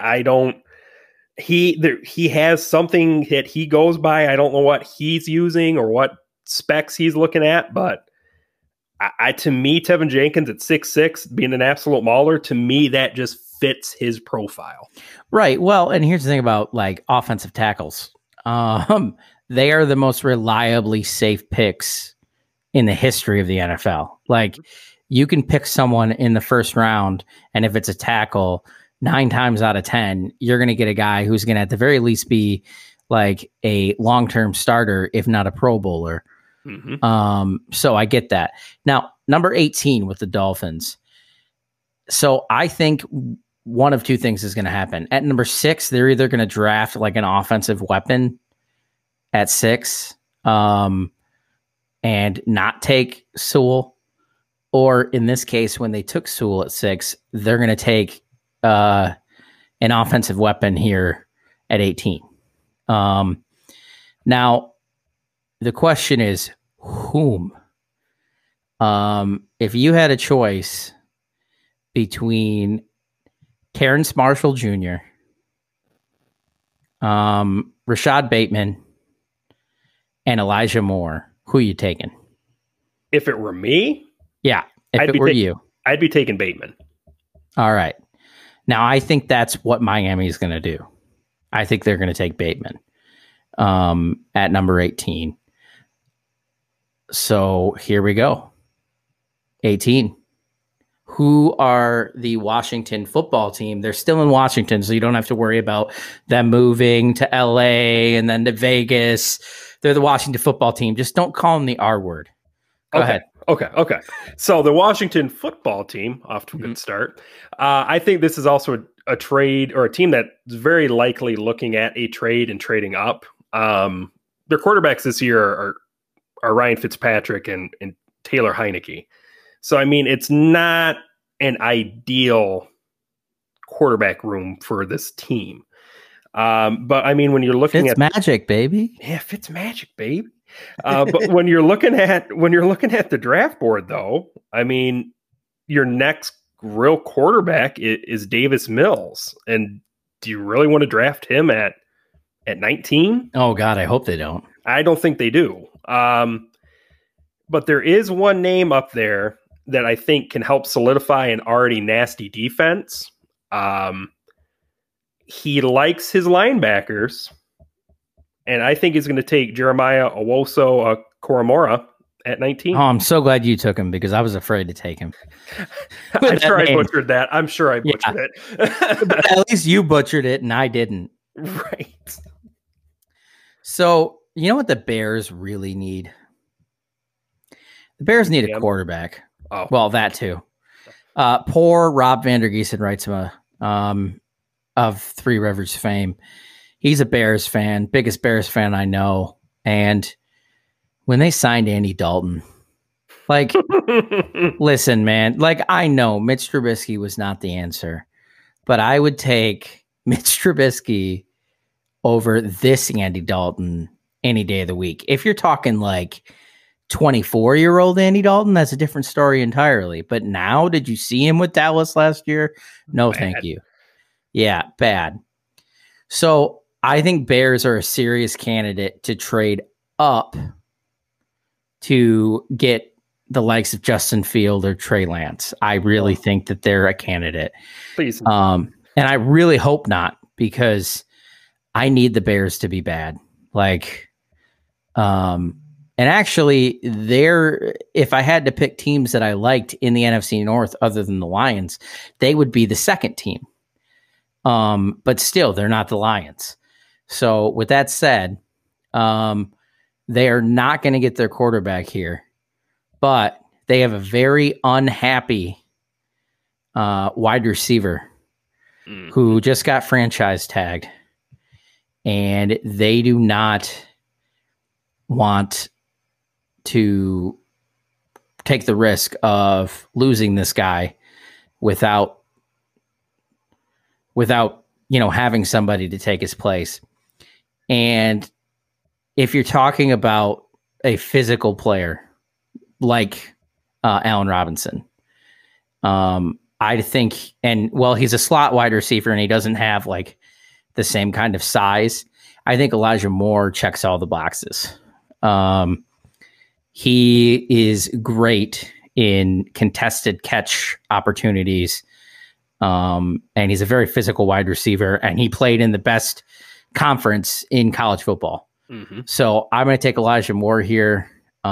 He has something that he goes by. I don't know what he's using or what specs he's looking at, but to me, Tevin Jenkins at 6'6", being an absolute mauler, to me, that just fits his profile. Right. Well, and here's the thing about offensive tackles. They are the most reliably safe picks in the history of the NFL. You can pick someone in the first round, and if it's a tackle, 9 times out of 10, you're going to get a guy who's going to at the very least be a long-term starter, if not a Pro Bowler. So I get that. Now, number 18 with the Dolphins. So I think one of two things is going to happen. At number 6, they're either going to draft an offensive weapon at 6, and not take Sewell, or in this case, when they took Sewell at 6, they're going to take an offensive weapon here at 18. Now, the question is, whom? If you had a choice between Terrence Marshall Jr., Rashad Bateman, and Elijah Moore, who are you taking? If it were me? Yeah, if it were you. I'd be taking Bateman. All right. Now, I think that's what Miami is going to do. I think they're going to take Bateman at number 18. So here we go. 18. Who are the Washington football team? They're still in Washington, so you don't have to worry about them moving to LA and then to Vegas. They're the Washington football team. Just don't call them the R word. Go ahead. Okay. So the Washington football team, off to a good start. I think this is also a trade or a team that's very likely looking at a trade and trading up. Their quarterbacks this year are Ryan Fitzpatrick and Taylor Heineke. So, it's not an ideal quarterback room for this team. But I mean, when you're looking It's magic, baby. yeah, Fitz magic, baby. But when you're looking at the draft board, though, I mean, your next real quarterback is Davis Mills, and do you really want to draft him at 19? Oh God, I hope they don't. I don't think they do. But there is one name up there that I think can help solidify an already nasty defense. He likes his linebackers, and I think he's going to take Jeremiah Owoso Koromora at 19. Oh, I'm so glad you took him because I was afraid to take him. I'm sure I butchered that. I'm sure I butchered it. But at least you butchered it and I didn't. Right. So, you know what the Bears really need? The Bears need a quarterback. Oh. Well, that too. Poor Rob Van Der Giesen writes him of Three Rivers fame. He's a Bears fan, biggest Bears fan I know. And when they signed Andy Dalton, like, listen, man, like, I know Mitch Trubisky was not the answer, but I would take Mitch Trubisky over this Andy Dalton any day of the week. If you're talking like 24-year-old Andy Dalton, that's a different story entirely. But now, did you see him with Dallas last year? No, thank you. Yeah, bad. So I think Bears are a serious candidate to trade up to get the likes of Justin Field or Trey Lance. I really think that they're a candidate. Please. And I really hope not, because I need the Bears to be bad. Like, and actually, if I had to pick teams that I liked in the NFC North other than the Lions, they would be the second team. But still, they're not the Lions. So with that said, they are not going to get their quarterback here, but they have a very unhappy wide receiver who just got franchise tagged, and they do not want to take the risk of losing this guy without having somebody to take his place. And if you're talking about a physical player like Allen Robinson, I think, he's a slot wide receiver and he doesn't have like the same kind of size. I think Elijah Moore checks all the boxes. He is great in contested catch opportunities. And he's a very physical wide receiver, and he played in the best conference in college football. Mm-hmm. So I'm going to take Elijah Moore here,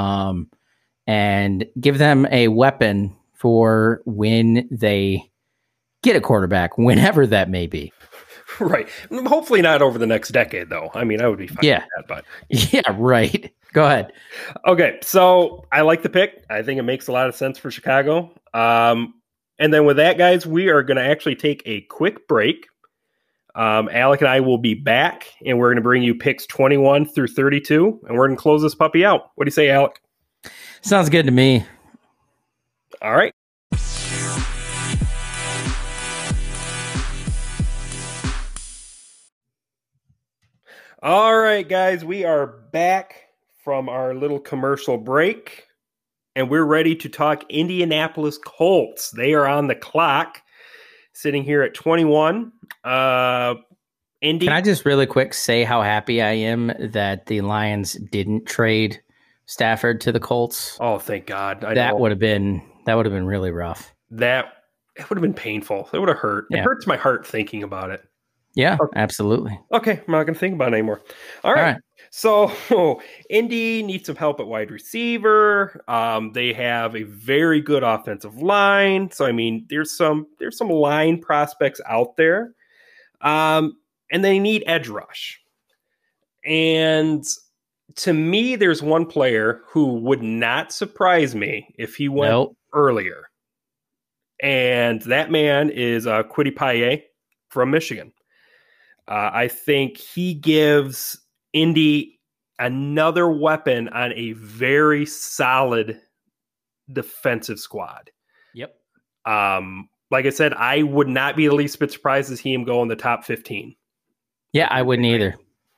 and give them a weapon for when they get a quarterback, whenever that may be. Right. Hopefully not over the next decade, though. I mean, I would be fine with that, but yeah, right. Go ahead. Okay, so I like the pick. I think it makes a lot of sense for Chicago. And then with that, guys, we are going to actually take a quick break. Alec and I will be back, and we're going to bring you picks 21 through 32, and we're going to close this puppy out. What do you say, Alec? Sounds good to me. All right. All right, guys, we are back from our little commercial break, and we're ready to talk Indianapolis Colts. They are on the clock, sitting here at 21. Indy. Can I just really quick say how happy I am that the Lions didn't trade Stafford to the Colts? Oh, thank God. That would have been really rough. It would have been painful. It would have hurt. Yeah. It hurts my heart thinking about it. Yeah, okay. Absolutely. Okay, I'm not going to think about it anymore. All right. So Indy needs some help at wide receiver. They have a very good offensive line. So I mean, there's some line prospects out there. And they need edge rush. And to me, there's one player who would not surprise me if he went earlier. And that man is Kwity Paye from Michigan. I think he gives Indy another weapon on a very solid defensive squad. Yep. Like I said, I would not be the least bit surprised to see him go in the top 15. Yeah, I wouldn't either.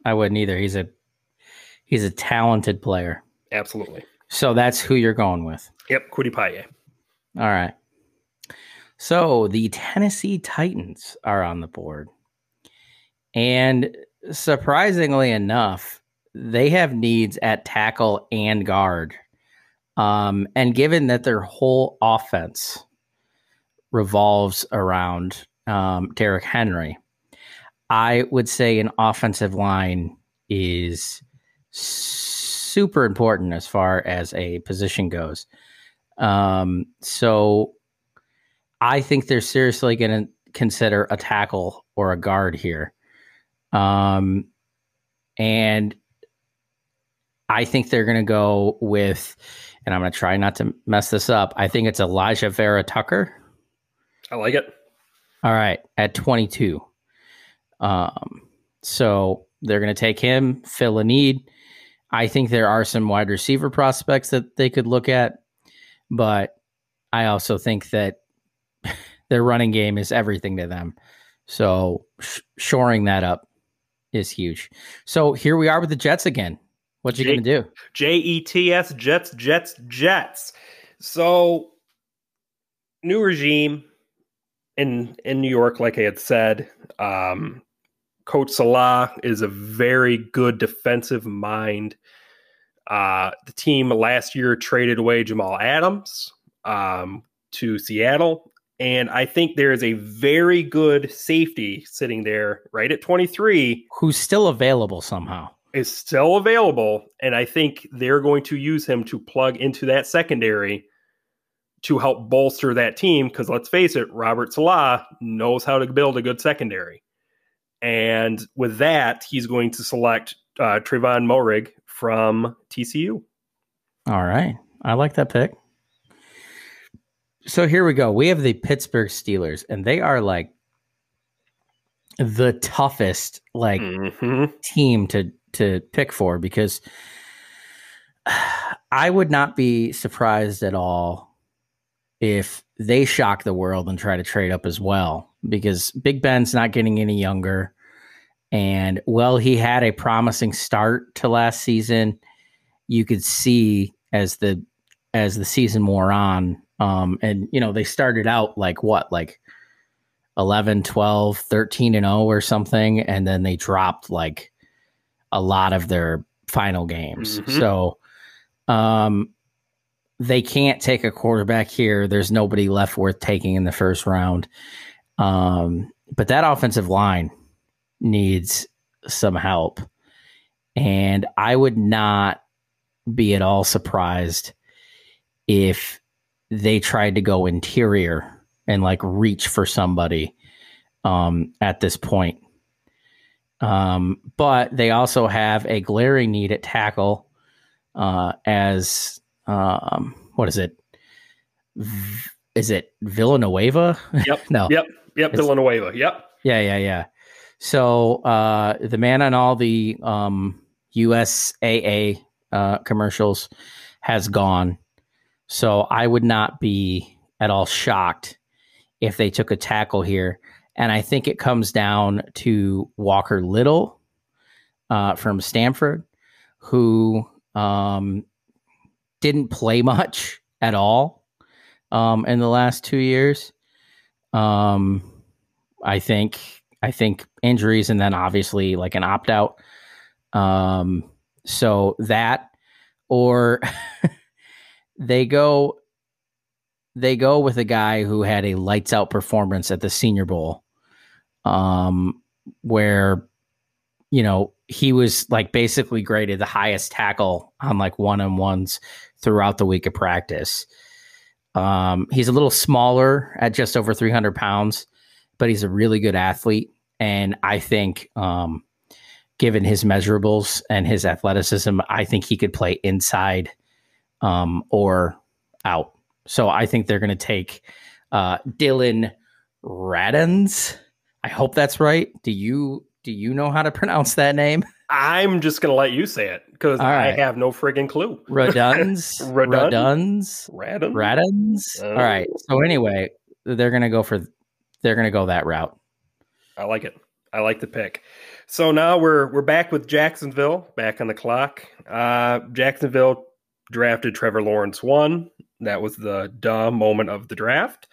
He's a talented player. Absolutely. So that's who you're going with. Yep, Kwity Paye. All right. So the Tennessee Titans are on the board. And surprisingly enough, they have needs at tackle and guard. And given that their whole offense revolves around Derrick Henry, I would say an offensive line is super important as far as a position goes. So I think they're seriously going to consider a tackle or a guard here. And I think they're going to go with, and I'm going to try not to mess this up, I think it's Elijah Vera Tucker. I like it. All right, at 22. So they're going to take him, fill a need. I think there are some wide receiver prospects that they could look at, but I also think that their running game is everything to them. So shoring that up is huge. So here we are with the Jets again. What you going to do? Jets, Jets. So new regime in New York, like I had said. Coach Salah is a very good defensive mind. The team last year traded away Jamal Adams to Seattle. And I think there is a very good safety sitting there right at 23. Who's still available somehow. Is still available. And I think they're going to use him to plug into that secondary to help bolster that team. Because let's face it, Robert Salah knows how to build a good secondary. And with that, he's going to select Trevon Moehrig from TCU. All right. I like that pick. So here we go. We have the Pittsburgh Steelers, and they are like the toughest team to pick for, because I would not be surprised at all if they shock the world and try to trade up as well, because Big Ben's not getting any younger. And well, he had a promising start to last season. You could see as the season wore on, and they started out like 11, 12, 13-0 or something, and then they dropped like a lot of their final games. Mm-hmm. So they can't take a quarterback here. There's nobody left worth taking in the first round. But that offensive line needs some help. And I would not be at all surprised if they tried to go interior and like reach for somebody at this point. But they also have a glaring need at tackle as what is it? Is it Villanueva? Yep. No. Yep. Villanueva. Yep. Yeah. So the man on all the USAA commercials has gone. So I would not be at all shocked if they took a tackle here. And I think it comes down to Walker Little from Stanford, who didn't play much at all in the last 2 years. I think injuries, and then obviously like an opt-out. So that, or they go with a guy who had a lights out performance at the Senior Bowl, where, he was like basically graded the highest tackle on like one-on-ones throughout the week of practice. He's a little smaller at just over 300 pounds, but he's a really good athlete. And I think, given his measurables and his athleticism, I think he could play inside or out. So I think they're going to take Dylan Radunz. I hope that's right. Do you know how to pronounce that name? I'm just going to let you say it because I have no friggin' clue. Radunz. All right. So anyway, they're going to go that route. I like it. I like the pick. So now we're back with Jacksonville, back on the clock. Jacksonville drafted Trevor Lawrence 1. That was the duh moment of the draft.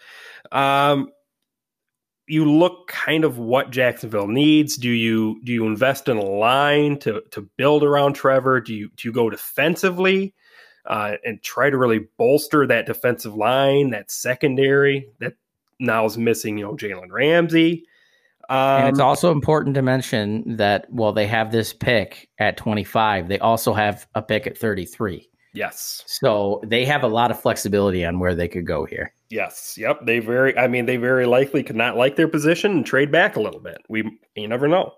You look kind of what Jacksonville needs. Do you invest in a line to build around Trevor? Do you go defensively and try to really bolster that defensive line, that secondary that now is missing, Jalen Ramsey? And it's also important to mention that while they have this pick at 25, they also have a pick at 33. Yes. So they have a lot of flexibility on where they could go here. Yes. Yep. They very likely could not like their position and trade back a little bit. You never know.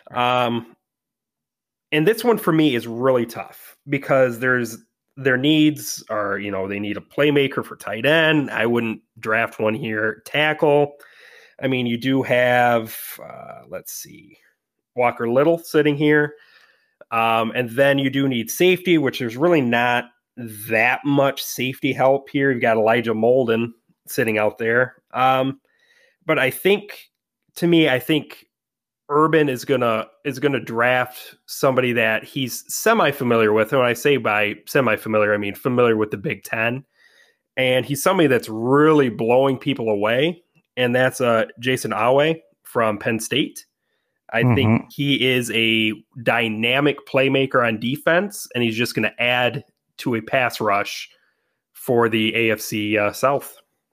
And this one for me is really tough because their needs are, they need a playmaker for tight end. I wouldn't draft one here. Tackle. I mean, you do have, let's see, Walker Little sitting here. And then you do need safety, which there's really not that much safety help here. You've got Elijah Molden sitting out there. But I think Urban is gonna draft somebody that he's semi-familiar with. And when I say by semi-familiar, I mean familiar with the Big Ten. And he's somebody that's really blowing people away. And that's Jason Awe from Penn State. I think he is a dynamic playmaker on defense, and he's just going to add to a pass rush for the AFC South.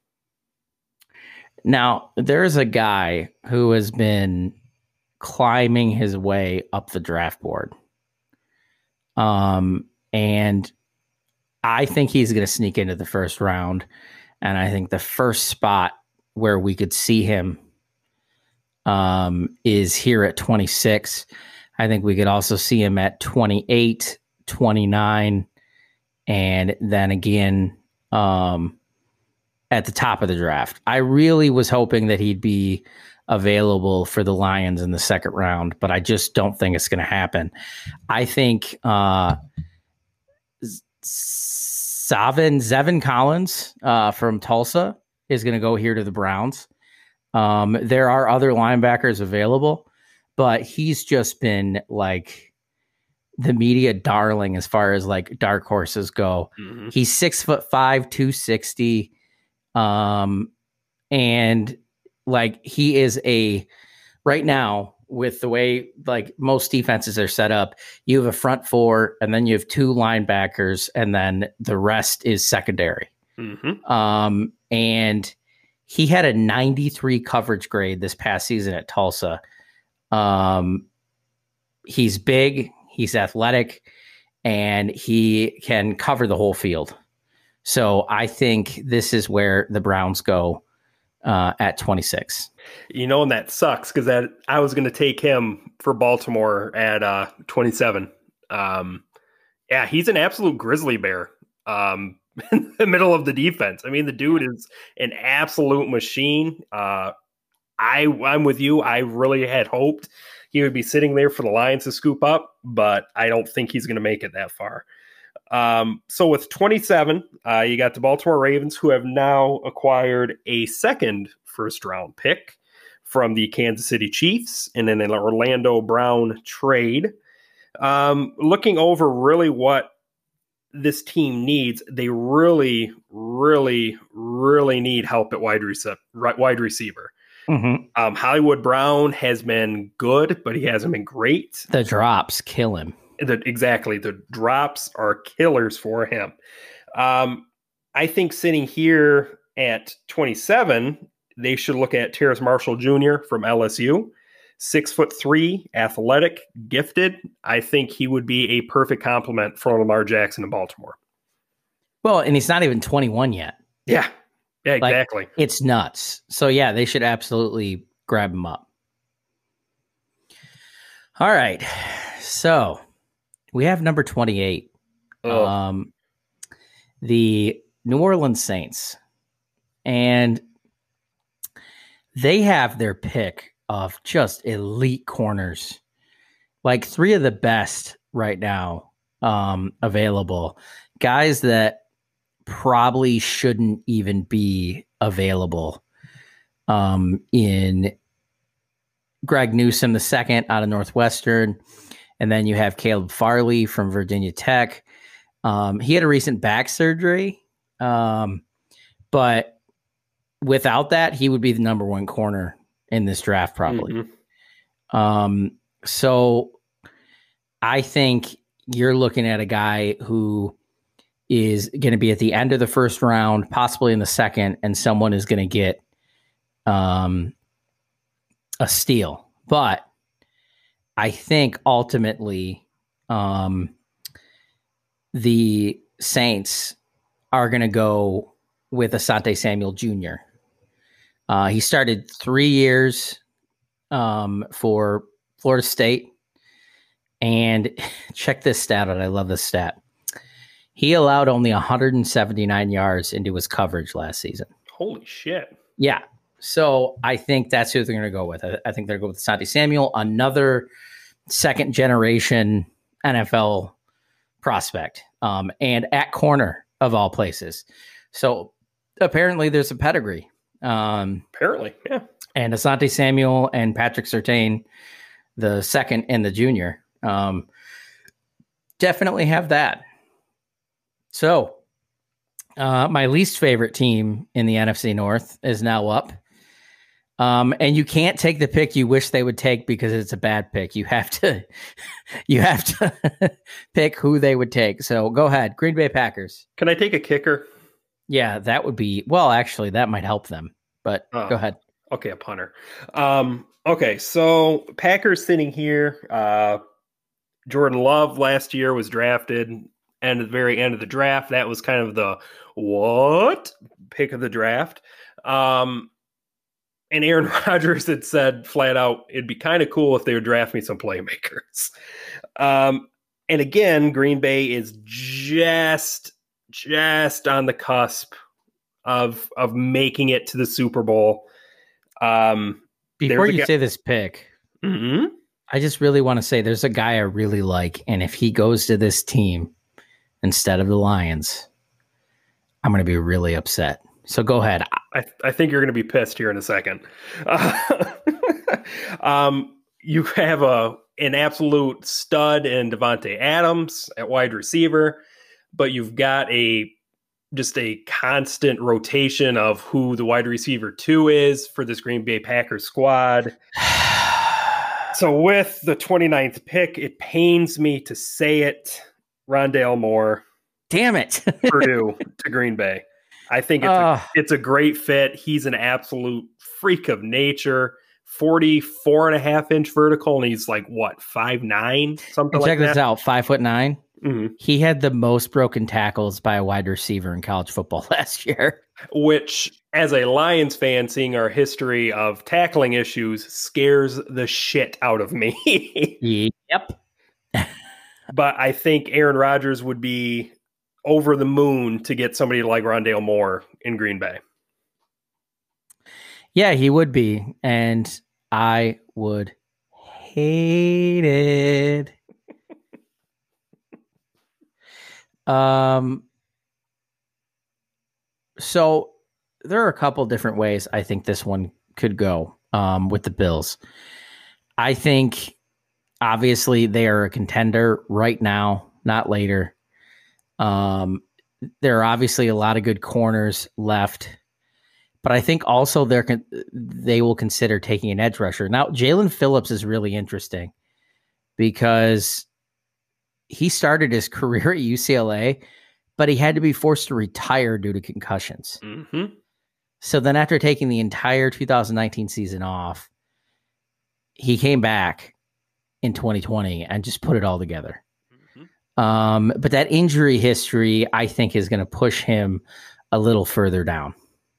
Now, there's a guy who has been climbing his way up the draft board. And I think he's going to sneak into the first round. And I think the first spot where we could see him is here at 26. I think we could also see him at 28, 29, and then again at the top of the draft. I really was hoping that he'd be available for the Lions in the second round, but I just don't think it's going to happen. I think Zevin Collins from Tulsa is going to go here to the Browns. There are other linebackers available, but he's just been like the media darling as far as like dark horses go. Mm-hmm. He's 6'5", 260. And like he is right now with the way like most defenses are set up, you have a front four and then you have two linebackers and then the rest is secondary. Mm-hmm. And he had a 93 coverage grade this past season at Tulsa. He's big, he's athletic, and he can cover the whole field. So I think this is where the Browns go at 26. And that sucks because I was going to take him for Baltimore at 27. Yeah, he's an absolute grizzly bear. In the middle of the defense. I mean, the dude is an absolute machine. I'm with you. I really had hoped he would be sitting there for the Lions to scoop up, but I don't think he's going to make it that far. So with 27, you got the Baltimore Ravens, who have now acquired a second first-round pick from the Kansas City Chiefs in an Orlando Brown trade. Looking over really what this team needs, they really, really, really need help at wide receiver. Mm-hmm. Hollywood Brown has been good, but he hasn't been great. The drops kill him. Exactly. The drops are killers for him. I think sitting here at 27, they should look at Terrace Marshall Jr. from LSU. 6'3", athletic, gifted. I think he would be a perfect complement for Lamar Jackson in Baltimore. Well, and he's not even 21 yet. Yeah, exactly. Like, it's nuts. So, yeah, they should absolutely grab him up. All right. So, we have number 28. The New Orleans Saints. And they have their pick of just elite corners, like three of the best right now available, guys that probably shouldn't even be available in Greg Newsome the second out of Northwestern. And then you have Caleb Farley from Virginia Tech. He had a recent back surgery. But without that, he would be the number one corner in this draft, probably. So I think you're looking at a guy who is going to be at the end of the first round, possibly in the second, and someone is going to get a steal. But I think ultimately the Saints are going to go with Asante Samuel Jr. He started 3 years for Florida State. And check this stat out. I love this stat. He allowed only 179 yards into his coverage last season. Holy shit. Yeah. So I think that's who they're going to go with. I think they're going to go with Asante Samuel, another second generation NFL prospect, and at corner of all places. So apparently there's a pedigree. Apparently, yeah. And Asante Samuel and Patrick Surtain, the second and the junior, definitely have that. So my least favorite team in the NFC North is now up. And you can't take the pick you wish they would take because it's a bad pick. You have to pick who they would take. So go ahead. Green Bay Packers. Can I take a kicker? Yeah, that would be, well, actually that might help them, but go ahead. Okay. A punter. Okay. So Packers sitting here, Jordan Love last year was drafted and at the very end of the draft, that was kind of the pick of the draft. And Aaron Rodgers had said flat out, it'd be kind of cool if they would draft me some playmakers. And again, Green Bay is just on the cusp of making it to the Super Bowl. Before you say this pick, mm-hmm. I just really want to say there's a guy I really like. And if he goes to this team instead of the Lions, I'm going to be really upset. So go ahead. I think you're going to be pissed here in a second. You have an absolute stud in Devontae Adams at wide receiver, but you've got just a constant rotation of who the wide receiver 2 is for this Green Bay Packers squad. So with the 29th pick, it pains me to say it, Rondale Moore. Damn it. Purdue to Green Bay. I think it's a great fit. He's an absolute freak of nature. 44.5-inch vertical, and he's like, what, 5'9", something like that? Check this out, 5'9". Mm-hmm. He had the most broken tackles by a wide receiver in college football last year. Which, as a Lions fan, seeing our history of tackling issues scares the shit out of me. Yep. But I think Aaron Rodgers would be over the moon to get somebody like Rondale Moore in Green Bay. Yeah, he would be. And I would hate it. So there are a couple different ways I think this one could go with the Bills. I think obviously they are a contender right now, not later. There are obviously a lot of good corners left, but I think also they will consider taking an edge rusher. Now, Jalen Phillips is really interesting because he started his career at UCLA, but he had to be forced to retire due to concussions. Mm-hmm. So then after taking the entire 2019 season off, he came back in 2020 and just put it all together. But that injury history, I think, is going to push him a little further down.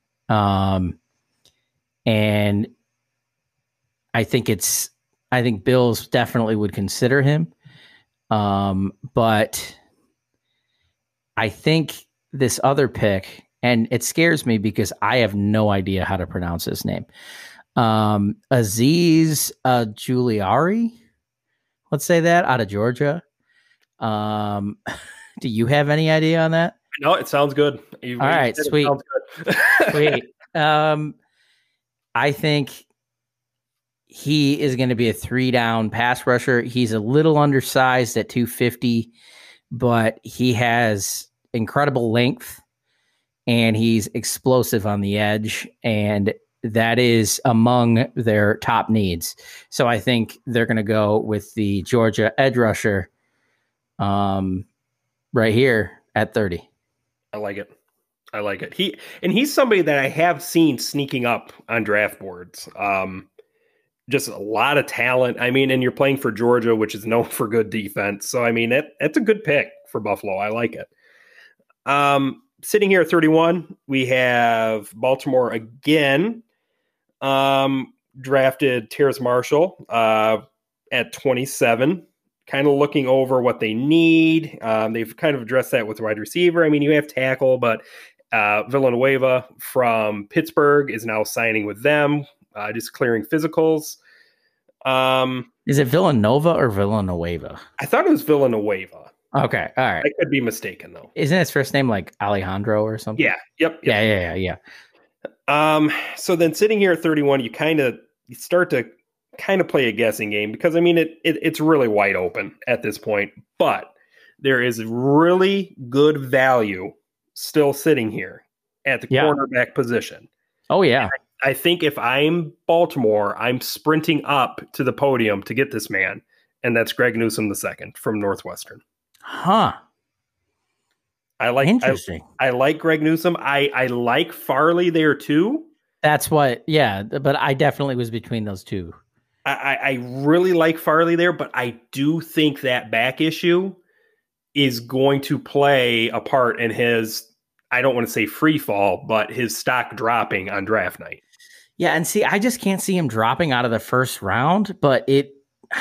And I think Bills definitely would consider him. But I think this other pick, and it scares me because I have no idea how to pronounce his name. Azeez Giuliari, let's say that, out of Georgia. Do you have any idea on that? No, it sounds good. All right, sweet. Sweet. I think he is going to be a 3-down pass rusher. He's a little undersized at 250, but he has incredible length and he's explosive on the edge. And that is among their top needs. So I think they're going to go with the Georgia edge rusher right here at 30. I like it. He's somebody that I have seen sneaking up on draft boards. Just a lot of talent. I mean, and you're playing for Georgia, which is known for good defense. So, I mean, that's a good pick for Buffalo. I like it. Sitting here at 31, we have Baltimore again. Drafted Terrace Marshall at 27. Kind of looking over what they need. They've kind of addressed that with wide receiver. I mean, you have tackle, but Villanueva from Pittsburgh is now signing with them. Just clearing physicals. Is it Villanova or Villanueva? I thought it was Villanueva. Okay, all right. I could be mistaken though. Isn't his first name like Alejandro or something? Yeah. Yep. Yeah. So then sitting here at 31, you start to kind of play a guessing game because I mean it's really wide open at this point, but there is really good value still sitting here at the cornerback position. Oh yeah. I think if I'm Baltimore, I'm sprinting up to the podium to get this man, and that's Greg Newsome II from Northwestern. Huh. Interesting. I like Greg Newsome. I like Farley there too. That's what, yeah, but I definitely was between those two. I really like Farley there, but I do think that back issue is going to play a part in his, I don't want to say free fall, but his stock dropping on draft night. Yeah, and see, I just can't see him dropping out of the first round, but it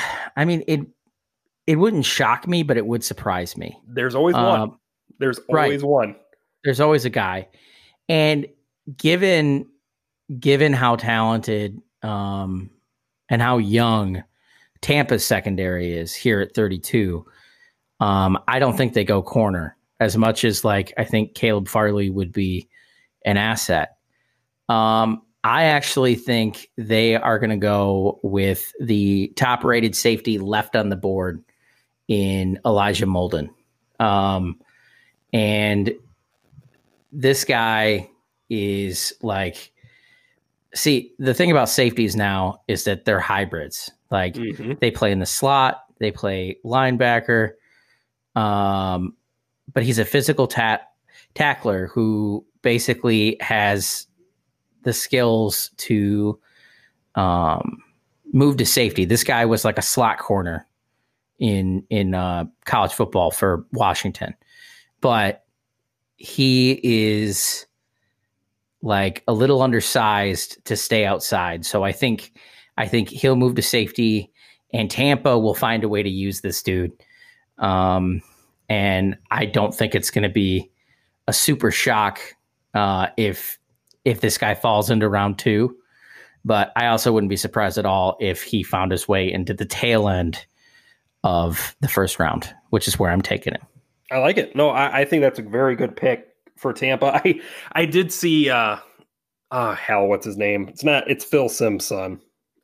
wouldn't shock me, but it would surprise me. There's always one. There's always one. There's always a guy. And given how talented and how young Tampa's secondary is here at 32, I don't think they go corner as much as like I think Caleb Farley would be an asset. I actually think they are going to go with the top rated safety left on the board in Elijah Molden. And this guy is like, see, the thing about safeties now is that they're hybrids. Like they play in the slot, they play linebacker, but he's a physical tackler who basically has the skills to move to safety. This guy was like a slot corner in college football for Washington, but he is like a little undersized to stay outside. So I think he'll move to safety, and Tampa will find a way to use this dude. And I don't think it's going to be a super shock if this guy falls into round 2, but I also wouldn't be surprised at all if he found his way into the tail end of the first round, which is where I'm taking it. I like it. No, I think that's a very good pick for Tampa. I did see what's his name? It's Phil Simpson.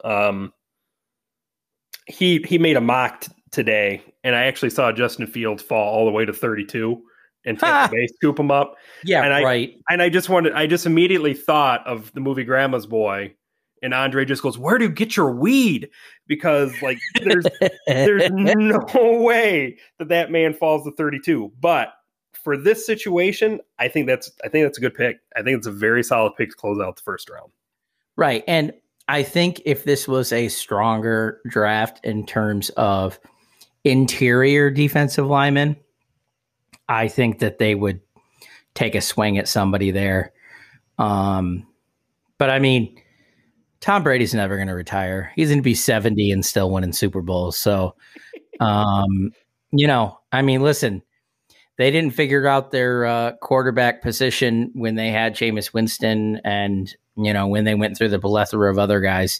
He made a mock today, and I actually saw Justin Fields fall all the way to 32 and Tampa Bay scoop him up. Yeah, and right. I just immediately thought of the movie Grandma's Boy, and Andre just goes, "Where do you get your weed?" Because like there's no way that man falls to 32. But for this situation, I think that's a good pick. I think it's a very solid pick to close out the first round. Right. And I think if this was a stronger draft in terms of interior defensive linemen, I think that they would take a swing at somebody there. But I mean, Tom Brady's never going to retire. He's going to be 70 and still winning Super Bowls. So, I mean, listen, they didn't figure out their quarterback position when they had Jameis Winston and, when they went through the plethora of other guys.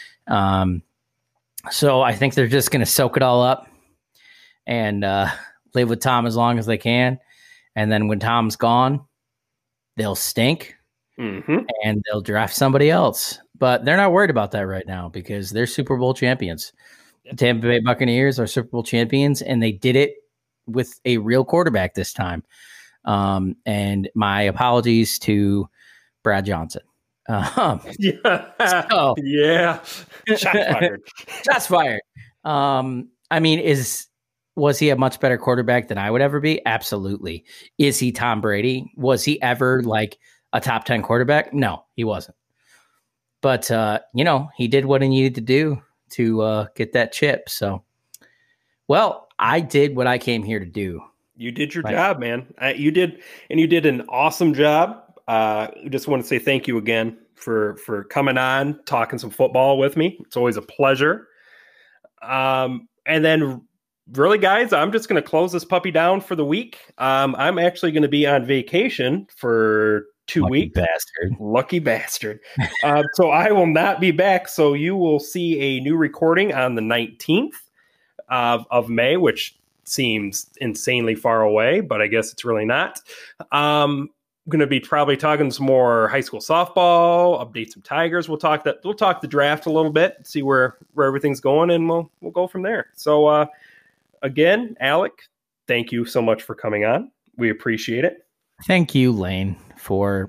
So I think they're just going to soak it all up and live with Tom as long as they can. And then when Tom's gone, they'll stink. and they'll draft somebody else. But they're not worried about that right now because they're Super Bowl champions. The Tampa Bay Buccaneers are Super Bowl champions, and they did it with a real quarterback this time. And my apologies to Brad Johnson. Yeah. So, yeah. Shots fired. Shots fired. I mean, was he a much better quarterback than I would ever be? Absolutely. Is he Tom Brady? Was he ever like a top 10 quarterback? No, he wasn't. But, he did what he needed to do to get that chip. So, well, I did what I came here to do. You did your job, man. You did an awesome job. Just want to say thank you again for coming on, talking some football with me. It's always a pleasure. And then really, guys, I'm just going to close this puppy down for the week. I'm actually going to be on vacation for 2 weeks. Lucky bastard. So I will not be back. So you will see a new recording on the 19th of May, which seems insanely far away, but I guess it's really not. I'm going to be probably talking some more high school softball, update some Tigers. We'll talk the draft a little bit, see where everything's going, and we'll go from there. So again, Alec, thank you so much for coming on. We appreciate it. Thank you, Lane, for,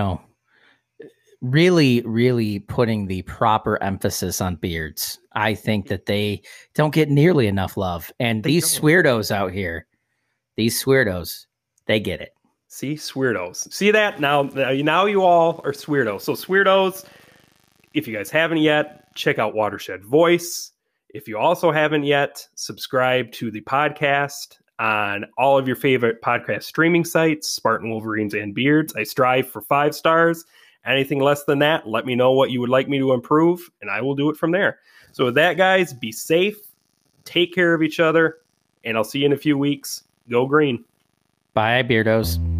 really, really putting the proper emphasis on beards. I think that they don't get nearly enough love. And these weirdos out here, they get it. See, Sweirdos. See that? Now you all are Sweirdos. So Sweirdos, if you guys haven't yet, check out Watershed Voice. If you also haven't yet, subscribe to the podcast on all of your favorite podcast streaming sites, Spartan Wolverines and Beards. I strive for 5 stars. Anything less than that, let me know what you would like me to improve, and I will do it from there. So with that, guys, be safe, take care of each other, and I'll see you in a few weeks. Go green. Bye, Beardos.